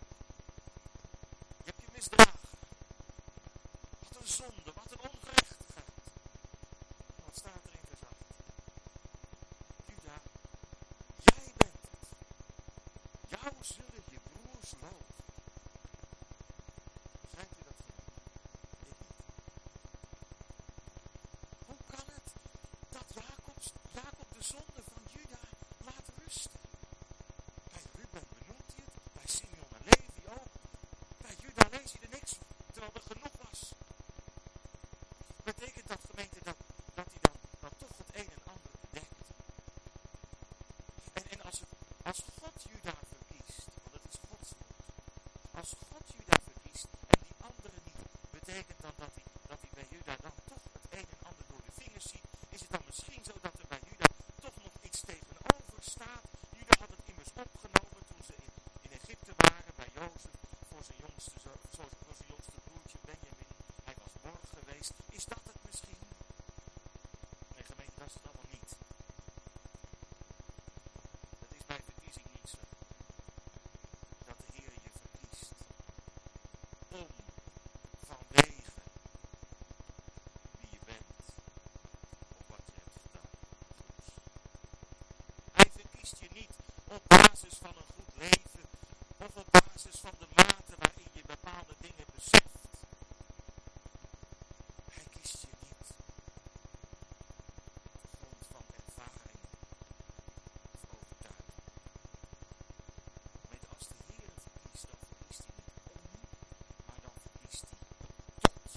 Je hebt je misdragen. Wat een zonde, wat een ongerechtigheid. Wat staat er in vers 8? Juda, jij bent het. Jou zullen je broers loven. Begrijpt u dat? Ik niet. Hoe kan het dat Jacob de zonde van Juda laat rusten? Bij Ruben benoemt hij het, bij Simeon en Levi ook. Bij Juda lees je er niks van, terwijl er genoeg was. Betekent dat, gemeente, dat hij dan toch het een en ander bedekt? En als God Juda verkiest, want het is Gods woord, als God Juda verkiest en die anderen niet, betekent dat dat hij bij Juda dan toch het een en ander door de vingers ziet, is het dan misschien zo dat er bij Juda toch nog iets tegenover staat. Juda had het immers opgenomen toen ze in Egypte waren bij Jozef voor zijn jongste broertje Benjamin. Hij was borg geweest. Is dat het misschien? Nee, gemeente, dat is het allemaal niet. Dat is bij verkiezing niet zo. Dat de Heer je verkiest. Om, vanwege wie je bent. Of wat je hebt gedaan. Hij verkiest je niet op basis van een goed leven. Of op basis van de mate waarin je bepaalde dingen beseft. Hij kiest je niet op grond van ervaring of overtuiging. Weet, als de Heer verkiest, dan verkiest hij niet om, maar dan verkiest hij tot.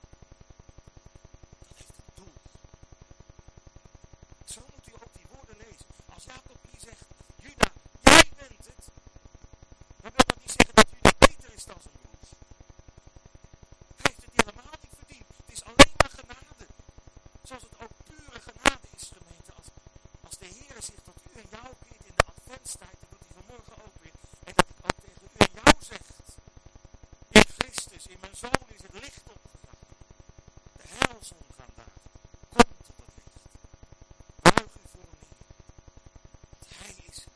Dat heeft een doel. Zo moet u ook die woorden lezen. Als Jacob hier zegt, Juda, jij bent het, dan wil dat niet zeggen dat Juda beter is dan zijn broers. Hij heeft het helemaal niet verdiend. Het is alleen maar genade. Zoals het ook pure genade is, gemeente. Als de Heer zich tot u en jou keert in de adventstijd, dan doet hij vanmorgen ook weer. En dat ik ook tegen u en jou zegt. In Christus, in mijn Zoon is het licht opgegaan. De heilzon gaat daar. Kom tot het licht. Buig u voor hem neer. Want hij is het.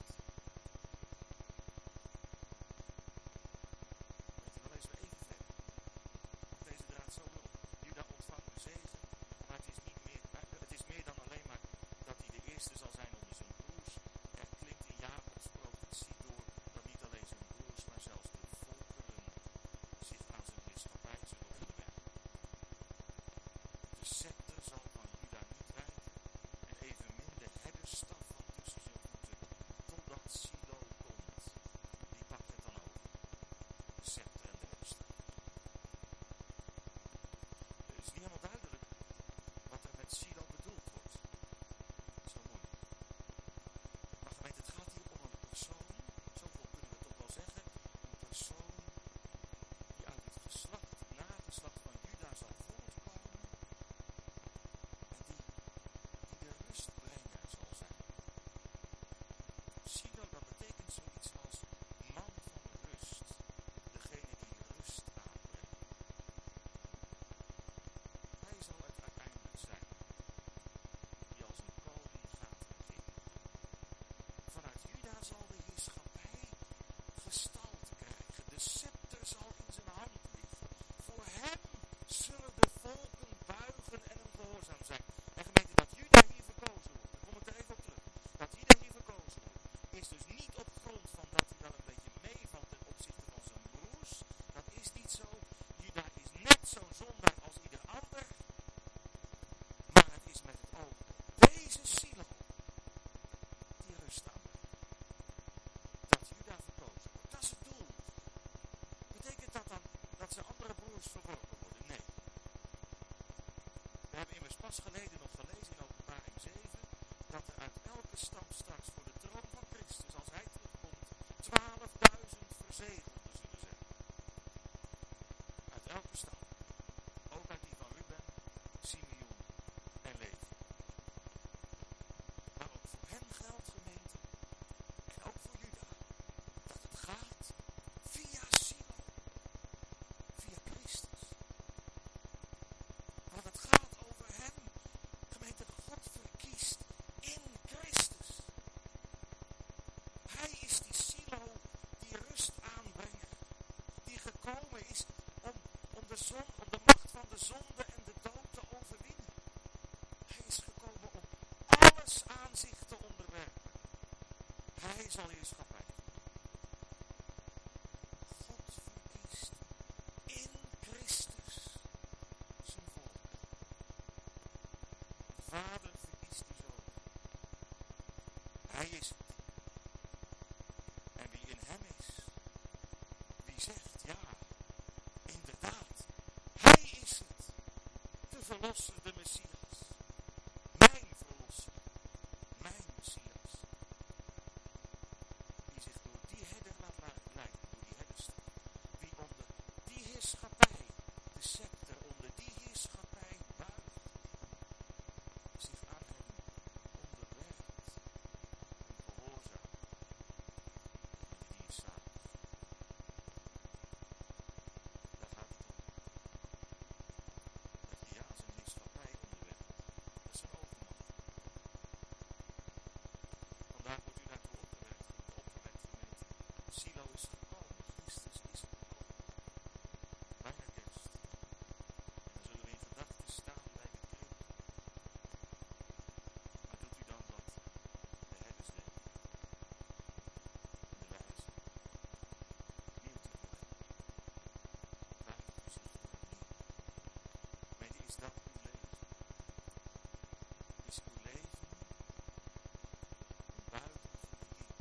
Weet je wel, lezen we even verder. Op deze draad zo wil. Juda ontvangt de zegen. Maar het is meer dan alleen maar dat hij de eerste zal zijn onder zijn broers. Er klinkt in Jacobs profetie door dat niet alleen zijn broers, maar zelfs de volkeren zich aan zijn heerschappij zullen onderwerpen. De scepter zal van Juda niet wijken en evenmin de herdersstaf van tussen zijn voeten, totdat Silo komt. Die pakt het dan over. De scepter en de herdersstaf. Het is niet helemaal duidelijk wat er met Silo bedoeld wordt. Dat is wel moeilijk. Maar gemeente, het gaat hier om een persoon, zoveel kunnen we toch wel zeggen, een persoon die uit het nageslacht van Juda zal voortkomen en die de rustbrenger zal zijn. Silo, dat betekent zoiets als man van rust, degene die rust aanbrengt. Hij zal het uiteindelijk zijn, die als een koning gaat regeren. Vanuit Juda zal de heerschappij gestalte krijgen. De scepter zal in zijn hand liggen. Voor hem zullen de volken buigen en hem gehoorzaam zijn. En gemeente, dat Juda hier verkozen wordt, daar kom ik er even op terug. Dat Juda hier verkozen wordt, is dus niet op grond van dat hij wel een beetje meevalt ten opzichte van zijn broers. Dat is niet zo. Juda is net zo'n zondaar als ieder ander. Maar het is met het oog op deze Silo die rust aanbrengt. Dat Juda verkozen wordt. Dat is het doel. Betekent dat dan dat zijn andere broers verworpen worden? Nee. We hebben immers pas geleden nog gelezen in Openbaring 7 dat er uit elke stam straks voor de troon van Christus, als hij terugkomt, 12.000 verzegelden zullen zijn. Uit elke stam. Ook uit die van Ruben, Simeon en Levi. Maar ook voor hen geldt, gemeente, en ook voor Juda, dat het gaat via Silo, via Christus. Want het gaat over hem. Gemeente, God verkiest in Christus. Hij is die Silo die rust aanbrengt, die gekomen is om de macht van de zonde en de dood te overwinnen. Hij is gekomen om alles aan zich te onderwerpen. Hij zal heerschappij doen. God verkiest in Christus zijn volk. De Vader verkiest de Zoon. Hij is het. En wie in hem is, wie zegt ja, inderdaad, hij is het. De verlosser, de Messias. Mijn verlosser. Mijn Messias. Die zich door die herder laat leiden, door die herderstaf. Wie onder die heerschappij, de scepter, onder die Silo is gekomen, Christus is gekomen. Bijna kerst. En dan zullen we in gedachten staan bij de krib. Maar doet u dan wat de herders deden? En de wijzen. Knielt u voor hem. Buigt u zich voor hem neer. Mede, is dat uw leven? Is uw leven een buiging voor de Heer?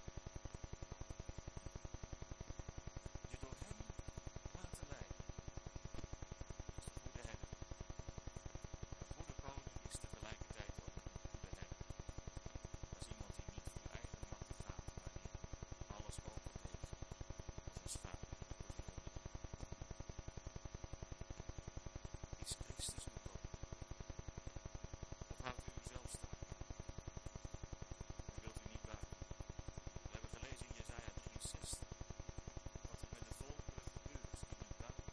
Je door hem laten leiden. Als de goede herder. Een goede koning is tegelijkertijd ook een goede herder. Dat is iemand die niet voor eigen macht gaat, maar die alles openlegt als een schaap voor zijn honden. Is Christus uw koning? Of houdt u uzelf staan? En wilt u niet buigen? We hebben gelezen in Jesaja 63 wat er met de volkeren gebeurt die niet buigen.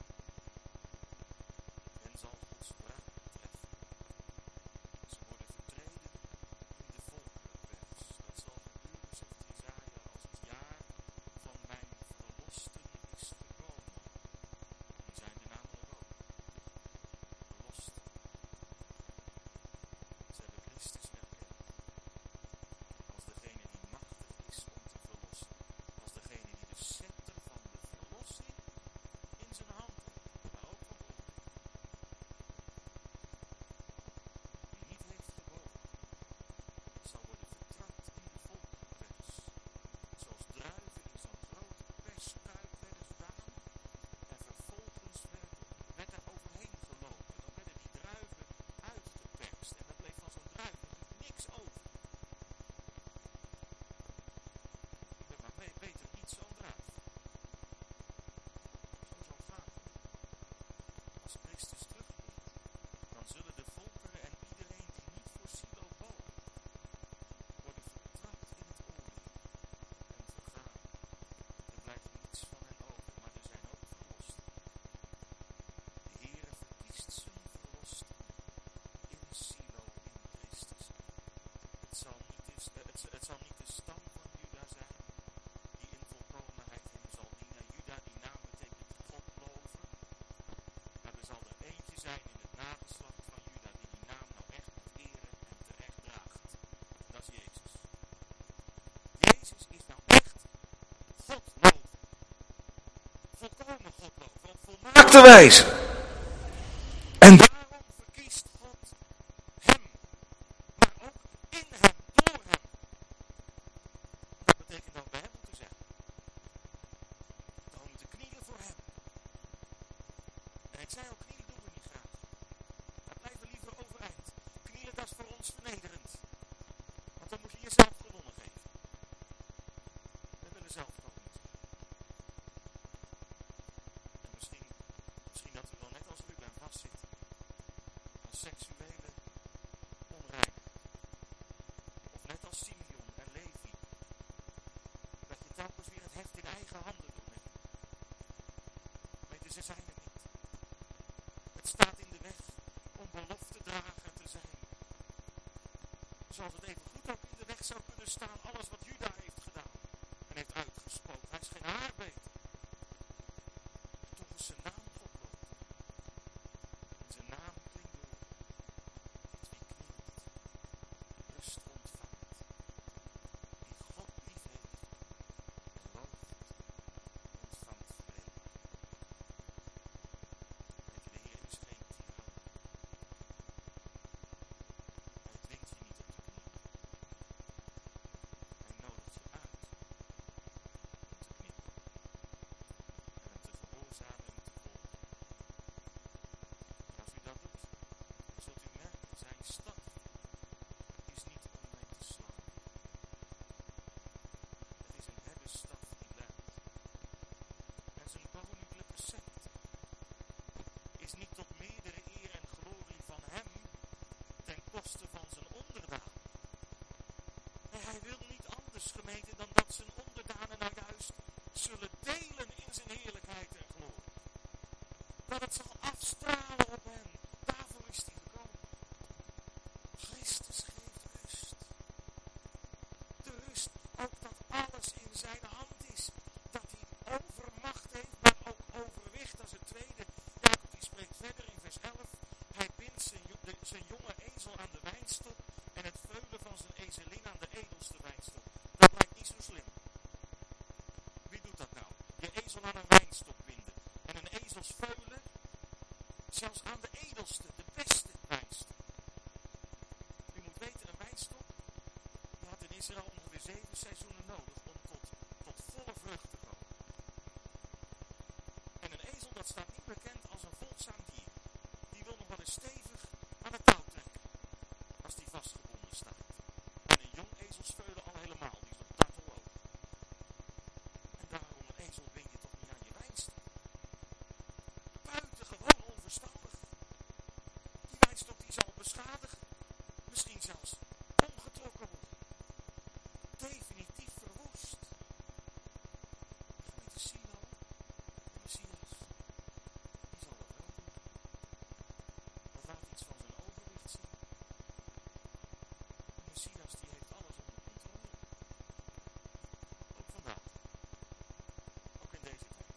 Hen zal Gods wraak treffen. Ze worden vertreden in de volkerenpers. Dat zal gebeuren, zegt Jesaja, als het jaar van mijn verlosten is gekomen. Die zijn er namelijk ook. Verlosten. Ze hebben Christus erkend als degene die machtig is om te verlossen. Als degene die de scepter van de verlossing in zijn hand heeft, maar ook van God. Wie niet heeft gebogen, zal worden vertrapt in de volkenpers. Zoals druiven in zo'n grote perskuip werden gedaan en vervolgens werd er overheen gelopen. Dan werden die druiven uitgeperst en dan bleef van zo'n druif natuurlijk niks over. Maar beter niet zo'n druif. Zo zal het gaan. Als Christus terugkomt, dan zullen de volkeren en iedereen die niet voor Silo bogen, worden vertrapt in het oordeel en vergaan. Er blijft niets van hen over, maar er zijn ook verlosten. De Heere verkiest zijn verlosten in Silo in Christus. Het zal niet de stam van Juda zijn, die in volkomenheid hem zal dienen. Juda, die naam betekent God loven. Maar er zal er eentje zijn in het nageslacht van Juda die die naam nou echt moet eren en terecht draagt. Dat is Jezus. Jezus is nou echt God loven. Volkomen God loven. Op volmaakte wijze. En daarom verkiest God hem. Maar ook in hem, door hem. Dat betekent dat we hem moeten zeggen. Dan moeten knielen voor hem. En ik zei al, knielen doen we niet graag. Maar blijven liever overeind. Knielen, dat is voor ons vernederend. Want dan moet je jezelf gewonnen geven. We willen zelf koning zijn. En misschien dat u wel net als Ruben vastzit aan seksuele onreinheid. Of net als Simeon en Levi. Dat je telkens weer het heft in eigen handen wil nemen. Weet je, ze zijn er niet. Het staat in de weg om beloftedrager te zijn. Zoals het even goed ook in de weg zou kunnen staan alles wat Juda heeft gedaan en heeft uitgesproken. Hij is geen haar beter. Toch is zijn naam God loven. En zijn naam klinkt door. Dat wie knielt, rust ontvangt. Wie God lief heeft en looft, ontvangt vrede. Weet je, de Heer is geen tiran. Hij dwingt je niet op te knieën. Hij nodigt je uit om te knielen. En hem te gehoorzamen en te volgen. En als u dat doet, dan zult u merken, zijn stad is niet om mee te slaan. Het is een herdersstaf die leidt. En zijn koninklijke scepter is niet tot meerdere eer en glorie van hem ten koste van zijn onderdaan. Nee, hij wil niet anders, gemeente, dan dat zijn onderdanen nou juist zullen delen in zijn heerlijkheid en glorie. Dat het zal afstralen op hen. Daarvoor is hij gekomen. Christus geeft rust. De rust ook dat alles in zijn hand is. zijn jonge ezel aan de wijnstok en het veulen van zijn ezelin aan de edelste wijnstok. Dat lijkt niet zo slim. Wie doet dat nou? Je ezel aan een wijnstok binden en een ezels veulen, zelfs aan de edelste, de beste wijnstok. U moet weten, een wijnstok, je had in Israël ongeveer 7 seizoenen nodig om tot volle vrucht te komen. En een ezel, dat staat niet bekend als een volgzaam dier. Die wil nog wel eens stevig aan het touw trekken, als die vastgebonden staat. En een jong ezelsveulen al helemaal, die is op dartel ook. En daarom, een ezel ben je toch niet aan je wijnstok. Buitengewoon onverstandig. Die wijnstok die zal beschadigen, misschien zelfs omgetrokken worden. Definitief verwoest. Gemeente Silo, de Messias, die zal dat wel doen. Dat laat iets van zijn overwicht zien. De Messias die heeft alles onder controle. Ook vandaag. Ook in deze tijd.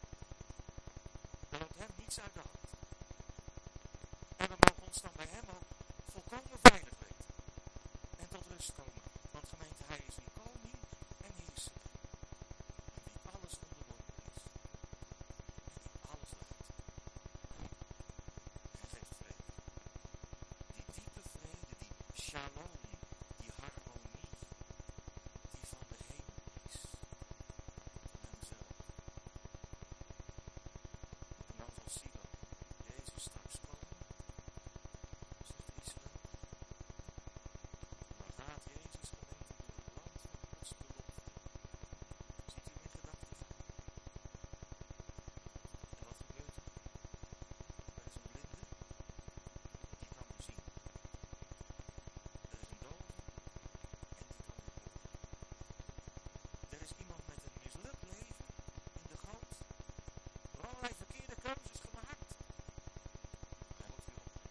Er loopt hem niets uit de hand. En we mogen ons dan bij hem ook volkomen veilig weten. En tot rust komen. Want gemeente, hij is een koning en heerser. En die alles onderworpen is. En die alles leidt. Hij geeft vrede. Die diepe vrede, die shalom, die harmonie, die van de hemel is. Van hemzelf. En dan zal Silo, Jezus straks komen, zegt Israël. Dan gaat Jezus gemeente door het land van Gods belofte. Ziet u in gedachten gaan? En wat gebeurt er? Er is een blinde, die kan hem zien. Er is een dove, en die kan hem horen. Er is iemand met een mislukt leven in de goot, door allerlei verkeerde keuzes gemaakt. Hij wordt weer op.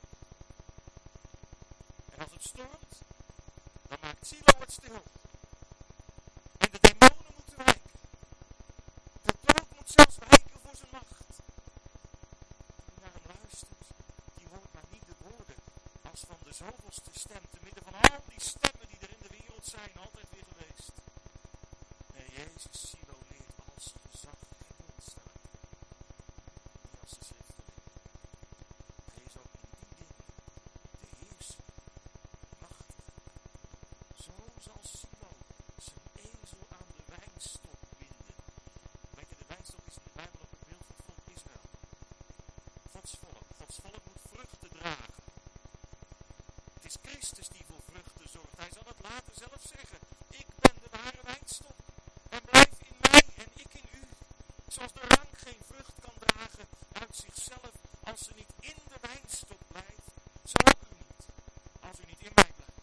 En als het stormt, dan maakt Silo het stil. En de demonen moeten wijken. De dood moet zelfs wijken voor zijn macht. Wie naar hem luistert, die hoort maar niet de woorden als van de zoveelste stem, te midden van al die stemmen die er in de wereld zijn, altijd weer geweest. Nee, Jezus Silo leert als gezaghebbend staat. Niet als de schrifteling. Hij is ook in die dingen de heerser, machtig. Zo zal Silo zijn ezel aan de wijnstok binden. Weet je, de wijnstok is in de Bijbel ook het beeld van het volk Israël. Gods volk. Gods volk moet vruchten dragen. Het is Christus die voor vruchten zorgt. Hij zal het later zelf zeggen. Ik ben de ware wijnstok. En blijf in mij en ik in u. Zoals de rank geen vrucht kan dragen uit zichzelf als ze niet in de wijnstok blijft, zo ook u niet, als u niet in mij blijft.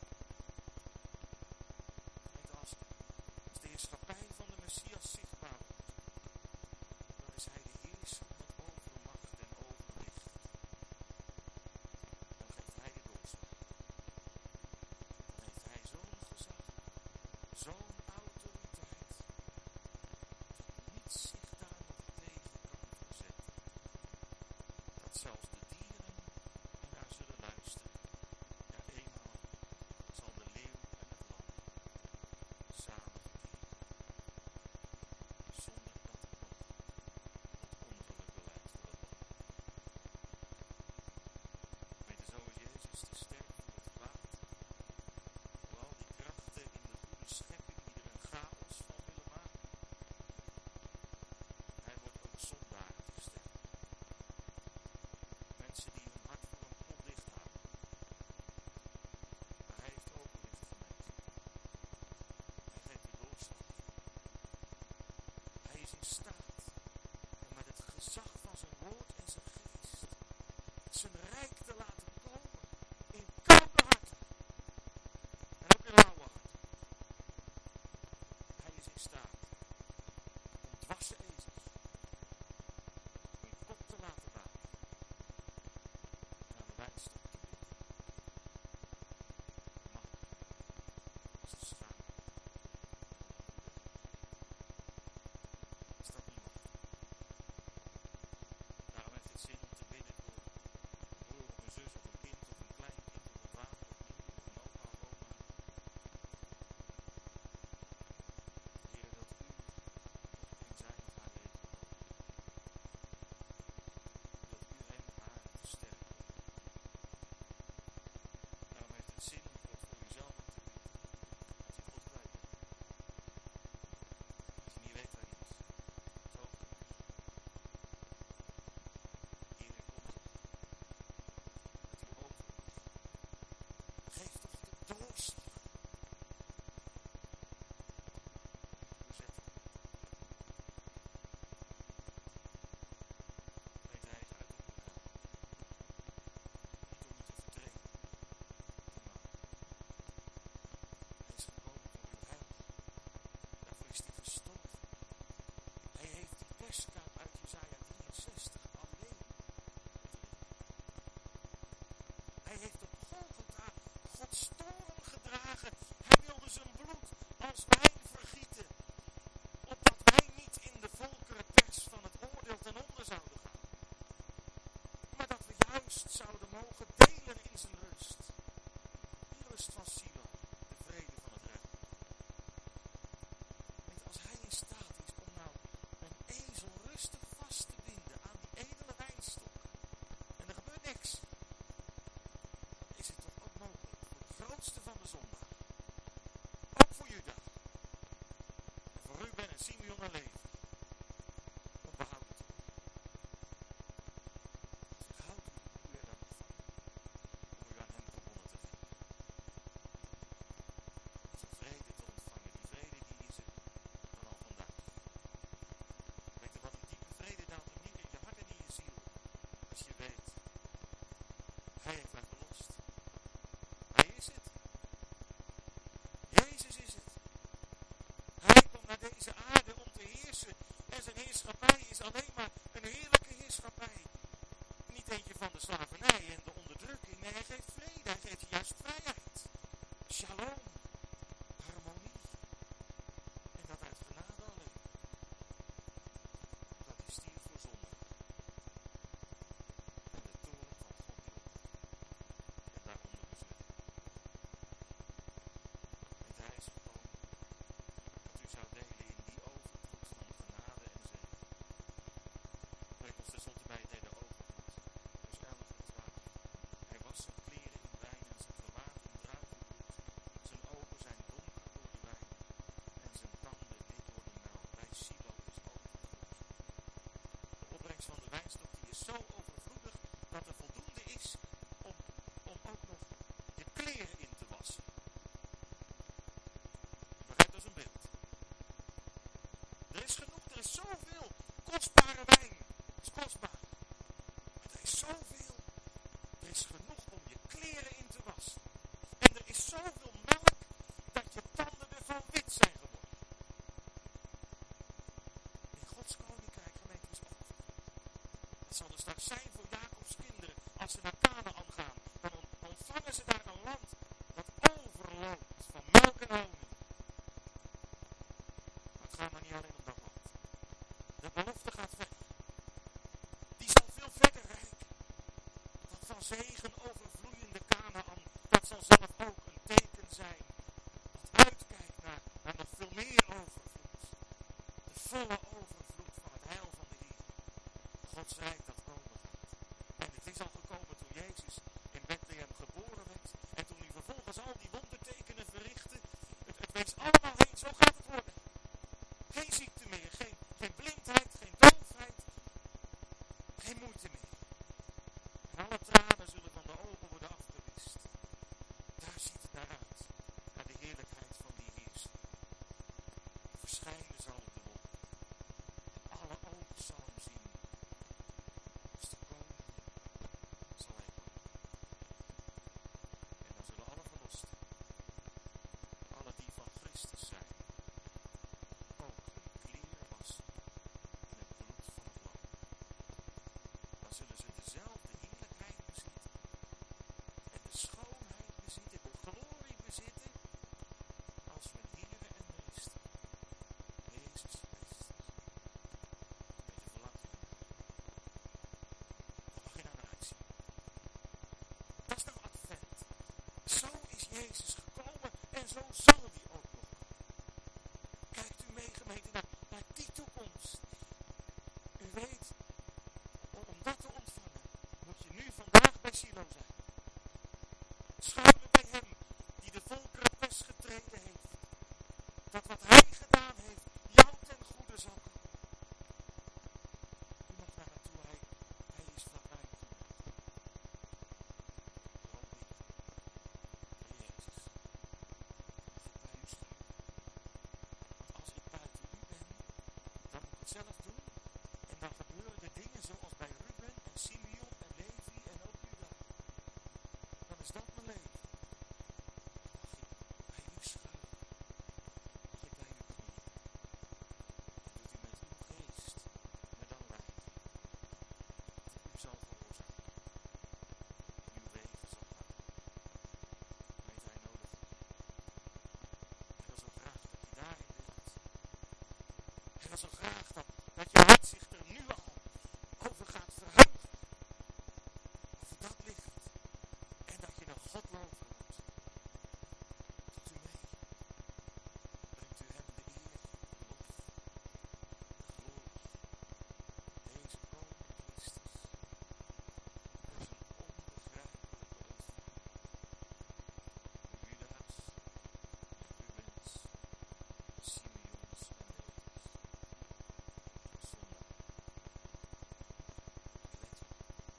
En als de heerschappij van de Messias zichtbaar wordt, dan is hij de heerser met overmacht en overwicht. Dan geeft hij de doorslag. Dan heeft hij zo'n gezag, zo'n autoriteit, dat niets zich daar nog tegen kan verzetten. Dat zelfs de dieren ernaar zullen luisteren. Ja, eenmaal zal de leeuw en het lam samen verteren. Zonder dat er nog het ongeluk beleidt voor het lam. Weet je, zo is Jezus te sterk voor het kwaad. Voor al die krachten in de goede schepping die er een chaos van willen maken. Hij wordt ook zondaren te sterk. Mensen die hun hart voor een pot dicht houden. Maar hij heeft overwicht gemeente. Hij geeft de doorslag. Hij is in staat om met het gezag van zijn woord en zijn geest zijn rijk te laten komen in koude harten. En ook in lauwe harten. Hij is in staat om dwarse ezels hun kop te laten buigen en aan de wijnstok te binden. Makkelijk als de schaam van een goede. Is dat niet machtig? Daarom heeft het zin om te bidden voor een broer of een zus of een kind of een duister. Hoe zit het? Weet hij het uit op uw hel? Niet om u te vertreden, maar hij is gekomen voor uw heil. Daarvoor is hij gestorven. Hij heeft die perskuip uit Jesaja 63 alleen. Hij heeft op Golgotha Gods toorn gedragen. Hij wilde zijn bloed als wijn vergieten, opdat wij niet in de volkerenpers van het oordeel ten onder zouden gaan, maar dat we juist zouden mogen delen in zijn rust. Die rust van Silo, de vrede van het recht. Weet, als hij in staat is om nou een ezel rustig vast te binden aan die edele wijnstok en er gebeurt niks, dan is het toch ook mogelijk voor de grootste van de zondagen. Ook voor Juda. En voor Ruben en Simeon en Levi. Om behouden te worden. Zeg, houdt u er dan niet van, om u aan hem verbonden te vinden. Om zijn vrede te ontvangen. Die vrede die is er dan al vandaag. Weet je wat een diepe vrede daalt er neer in je hart en in je ziel. Als je weet, hij heeft mij verlost. Hij is het. Jezus is het. Hij kwam naar deze aarde om te heersen. En zijn heerschappij is alleen maar een heerlijke heerschappij. Niet eentje van de slavernij en de onderdrukking. Nee, hij geeft vrede. Hij geeft je juist vrijheid. Shalom. Harmonie. En dat uit genade alleen. Dat is stierf voor zonde. En de toorn van God die op. En daaronder bezweert. Want hij is gekomen dat u zou delen in die overvloed van genade en zegen. Breng ons tenslotte bij het hele overvloed. Vers 11 en 12. Hij was zijn kleren in wijn en zijn gewaad in druivenbloed. Zijn ogen zijn donker door de wijn en zijn tanden wit door de melk. Bij Silo is overvloed. De opbrengst van de wijnstok die is zo overvloedig dat er voldoende is om ook nog je kleren in te wassen. Begrijp, dat is een beeld. Er is genoeg, er is zoveel kostbare wijn. Het is kostbaar. Maar er is zoveel. Er is genoeg om je kleren in te wassen. En er is zoveel melk dat je tanden ervan wit zijn geworden. In Gods koninkrijk, gemeente, is overvloed. Dat zal er straks zijn voor Jacobs kinderen. Als ze naar Kanaan gaan, dan ontvangen ze daar een land dat overloopt van melk en honing. Maar het gaat maar niet alleen om dat land. De belofte gaat verder. Die zal veel verder reiken. Dat van zegen overvloeiende Kanaan, dat zal zelf ook een teken zijn. Dat uitkijkt naar nog veel meer overvloed. De volle overvloed van het heil van de Heer. Gods rijk dat komen gaat. En het is al gekomen toen Jezus in Bethlehem geboren werd. En toen hij vervolgens al die wondertekenen verrichtte. Het wees allemaal heen, zo gaat het worden. Geen ziekte meer, geen blindheid, geen doofheid. Geen moeite meer. En alle tranen zullen van de ogen worden afgewist. Daar ziet het naar uit. Naar de heerlijkheid van die heerser. Verschijnen zal op de wolken. Alle ogen zal hem zien. Als de koning zal hij komen. En dan zullen alle verlosten, alle die van Christus zijn, ook hun kleren wassen in het bloed van het lam. Dan zullen ze dezelfde heerlijkheid bezitten en de schoonheid bezitten, de glorie bezitten als hun Heere en Meester, Jezus Christus. Weet je, verlangt u naar? Daar mag je naar uitzien. Dat is nou advent. Zo is Jezus gekomen en zo zal die ook nog. Kijkt u mee, gemeente, naar die toekomst. U weet, om dat te ontvangen, moet je nu vandaag bij Silo zijn. Schuilen bij hem, die de volkeren pers getreden heeft. Dat wat hij gedaan heeft, jou ten goede zal komen. U mag naar hem toe, hij is vlakbij. Gewoon bidden. Heer Jezus, het zelf doen en dan gebeuren de dingen zoals bij Ruben en Simeon en Levi en ook Juda. Dan is dat mijn leven. Mag ik bij u schuilen? Mag ik bij u knielen? Dat doet u met uw geest, maar dan wij. U zal gehoorzamen. Uw wegen zal gaan. Weet hij nodig. Ik wil zo graag dat je daarin ligt. Ik wil zo graag dat je hart zich er nu al over gaat verheugen. Over dat licht. En dat je naar God loven wordt. Doet u mee. Brengt u hem de eer, de lof, de glorie. Deze komende Christus. Dat is een onbegrijpelijke ontvangst. Voor Judas, Rubens, Simeons en Levi's. Zondag. Let op.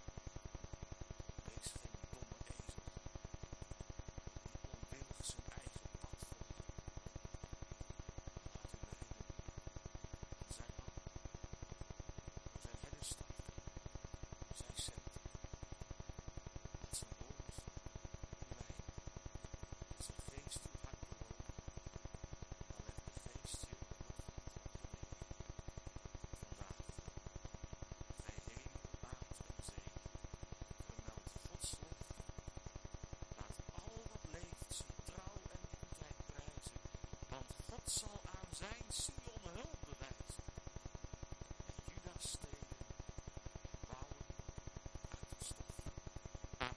Wees geen domme ezel die onwillig zijn eigen pad volgt. Laat u leiden in zijn hand, door zijn herderstaf, zijn scepter. Laat zijn woord u leiden, laat zijn geest uw hart bewogen. Dan legt de geest je op het pad neer. Vandaag, gij hemel, aard en zee, vermeld Gods lof. Laat al wat leeft zijn trouw en goedheid prijzen, want God zal aan zijn Sion hulp bewijzen. En Juda's steden bouwen uit de stof. Amen.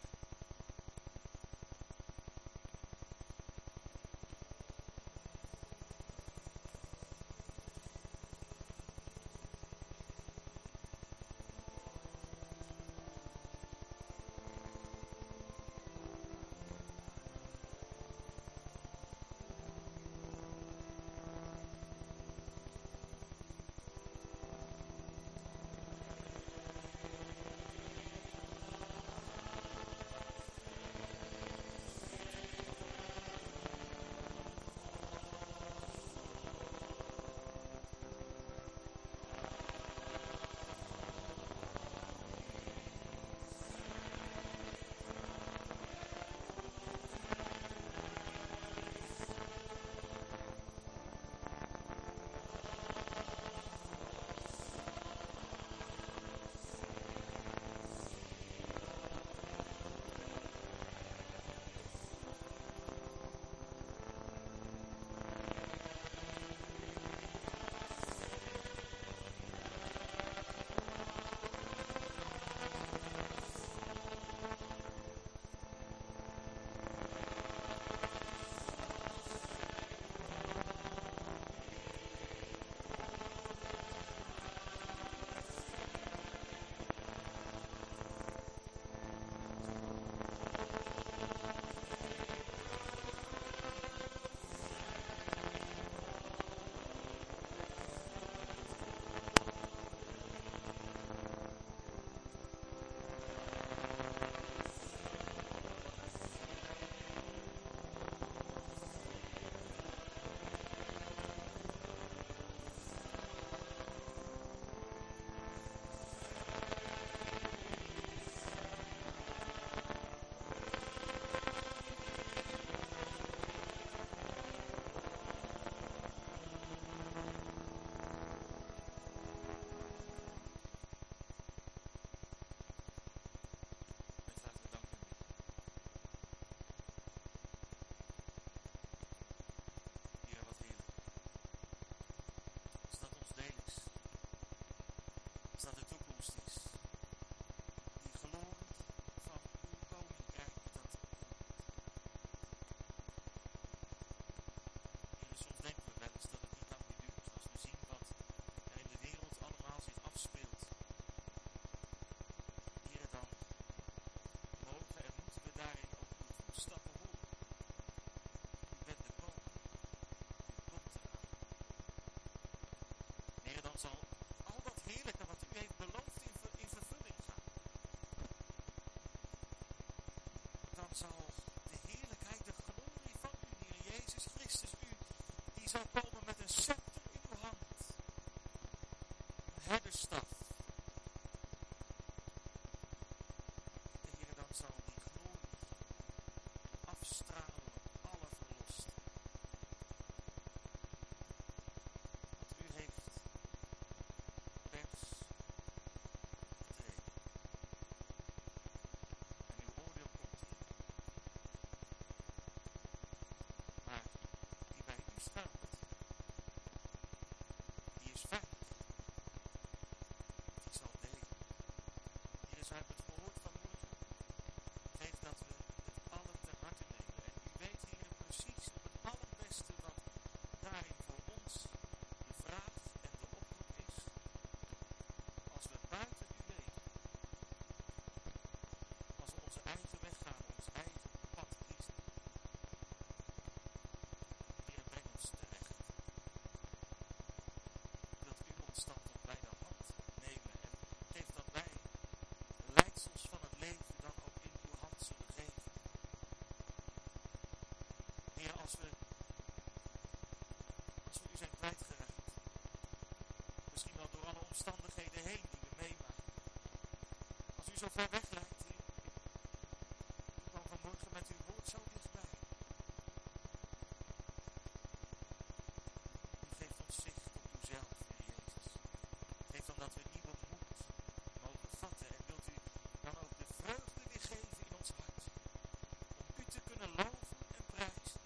zal de heerlijkheid, de glorie van u, Heer Jezus Christus, u die zal komen met een scepter in uw hand. herderstaf. De Heer, dan zal die glorie afstralen op alle verlosten. Want u heeft pers getreden. En uw oordeel komt hier. Maar die bij u schuilt, die is veilig. Die zal delen. Hier is uit het gehoord vanmorgen. Geef dat we het allen ter harte nemen. En u weet hier precies op het allerbeste wat daarin voor ons de vraag en de oproep is. Als we buiten u leven, als we onze eigen weg gaan, ons eigen pad kiezen. Heer, breng ons terecht. Wilt u ons dan toch bij de hand nemen en geef dat wij de leidsels van het leven dan ook in uw hand zullen geven. Heer, als we u zijn kwijtgeraakt, misschien wel door alle omstandigheden heen die we meemaken. Als u zo ver weg lijkt, Heer, u kwam vanmorgen met uw woord zo dichtbij. U geeft ons zicht op uzelf, Heer Jezus. Geef dan dat we nieuwe moed mogen vatten en wilt u dan ook de vreugde weer geven in ons hart. Om u te kunnen loven en prijzen.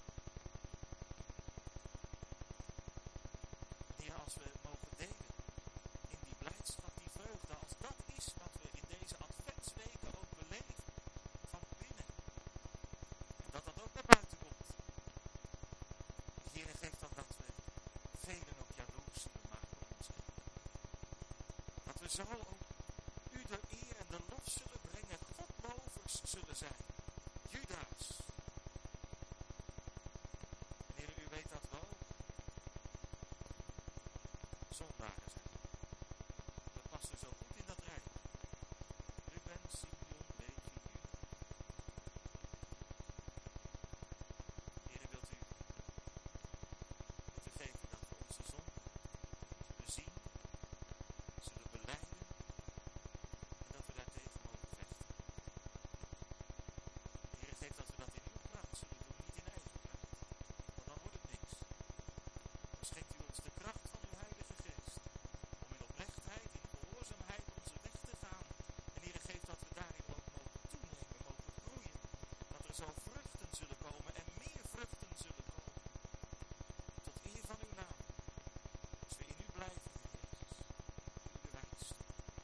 Heer, als we mogen delen in die blijdschap, die vreugde, als dat is wat we in deze adventsweken ook beleven, van binnen. En dat dat ook naar buiten komt. Heer, geef dan dat we velen ook jaloers zullen maken op ons heen. Dat we zo ook u de eer en de lof zullen brengen, Godlovers zullen zijn. Juda's. En Heer, u weet dat we ook zondaren zijn. We passen zo goed in dat rijtje. Ruben, Simeon, Levi, Juda. Heer, wilt u geven dat we onze zonde zullen zien, zullen belijden en dat we daartegen mogen vechten. Heer, geef dat we dat in uw kracht zullen doen, niet in eigen kracht. Want dan wordt het niks. Dan schenkt u ons de kracht van uw Heilige Geest. Om in oprechtheid, in gehoorzaamheid onze weg te gaan. En Heer, geef dat we daarin ook mogen toenemen, mogen groeien. Dat er zo vruchten zullen komen en meer vruchten zullen komen. Tot eer van uw naam. Als we in u blijven, Heer Jezus. U de wijnste.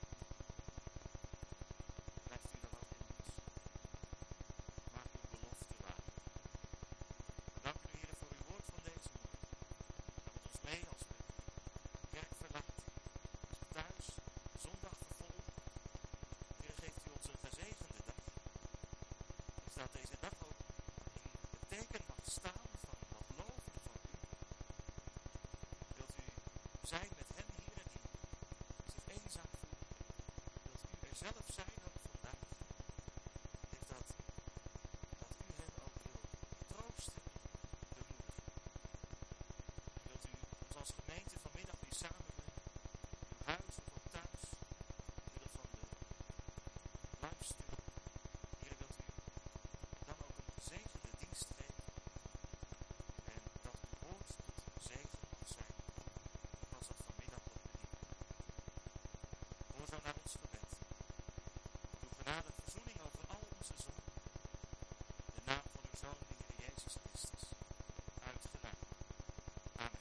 Blijft u dan ook in ons. Maak uw belofte waar. We danken u, Heer, voor uw woord van deze morgen. Ga met ons mee als we kerk verlaten. Als we thuis zondag vervolgen. Heer, geeft u ons een gezegende dag. En staat deze dag ook in het teken mag staan van wat loven van u. Wilt u zijn met hen, Heer, die zich eenzaam voelen? Wilt u er zelf zijn ook vandaag? Geef dat u hen ook wil troosten, bemoedigen. Wilt u ons als gemeente vanmiddag weer samenbrengen? Uw huis of ook thuis? Middel van de livestream. Heer, wilt u dan ook een gezegende dienst geven? En dat uw woord tot zegen mag zijn. Als dat vanmiddag ook bedienen. Hoor zo naar ons gebed. Doe genade en verzoening over al onze zonden. In de naam van uw Zoon, de Heer Jezus Christus. Uit genade. Amen.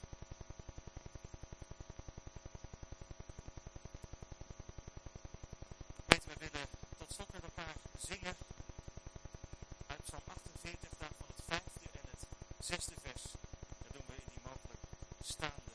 Weten, we willen tot slot met elkaar zingen uit Psalm 48, daarvan het 5e en het 6e vers. Dat doen we indien mogelijk staande.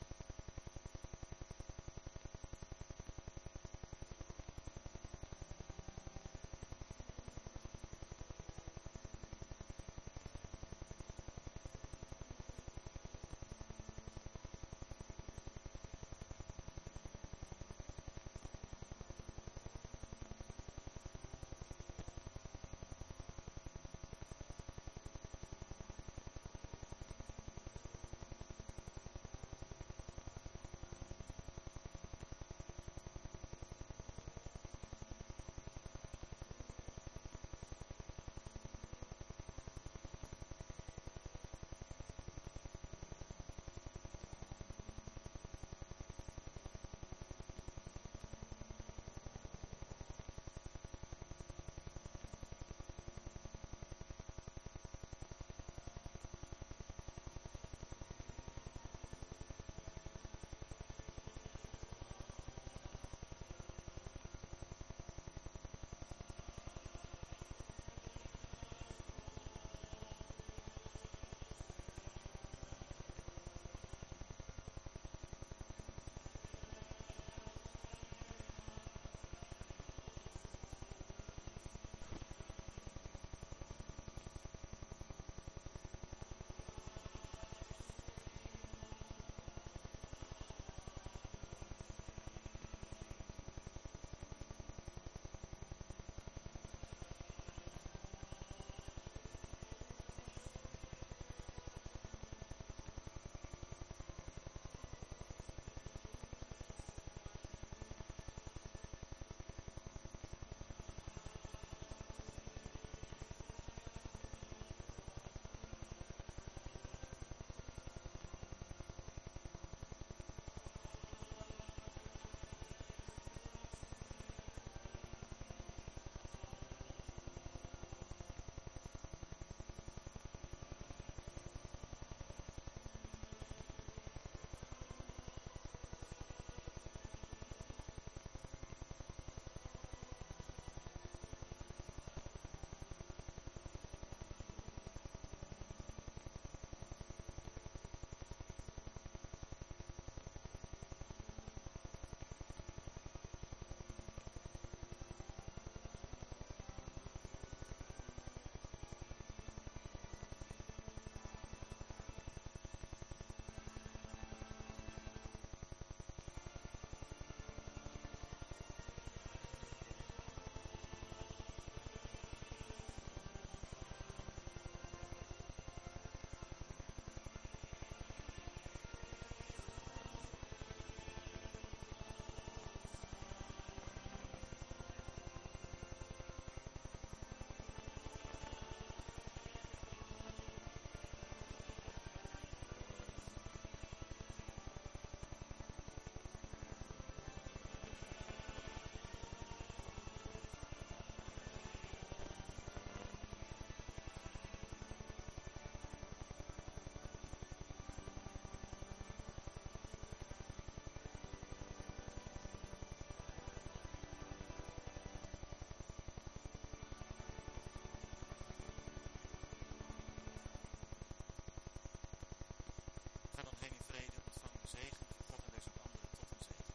Ga dan heen in vrede, ontvang de zegen van God en wees ook anderen tot een zegen.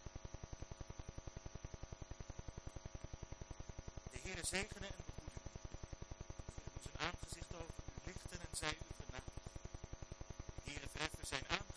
De Heere zegene en behoede u. De Heere doe zijn aangezicht over u lichten en zij u genadig. De Heere verheffen zijn aangezicht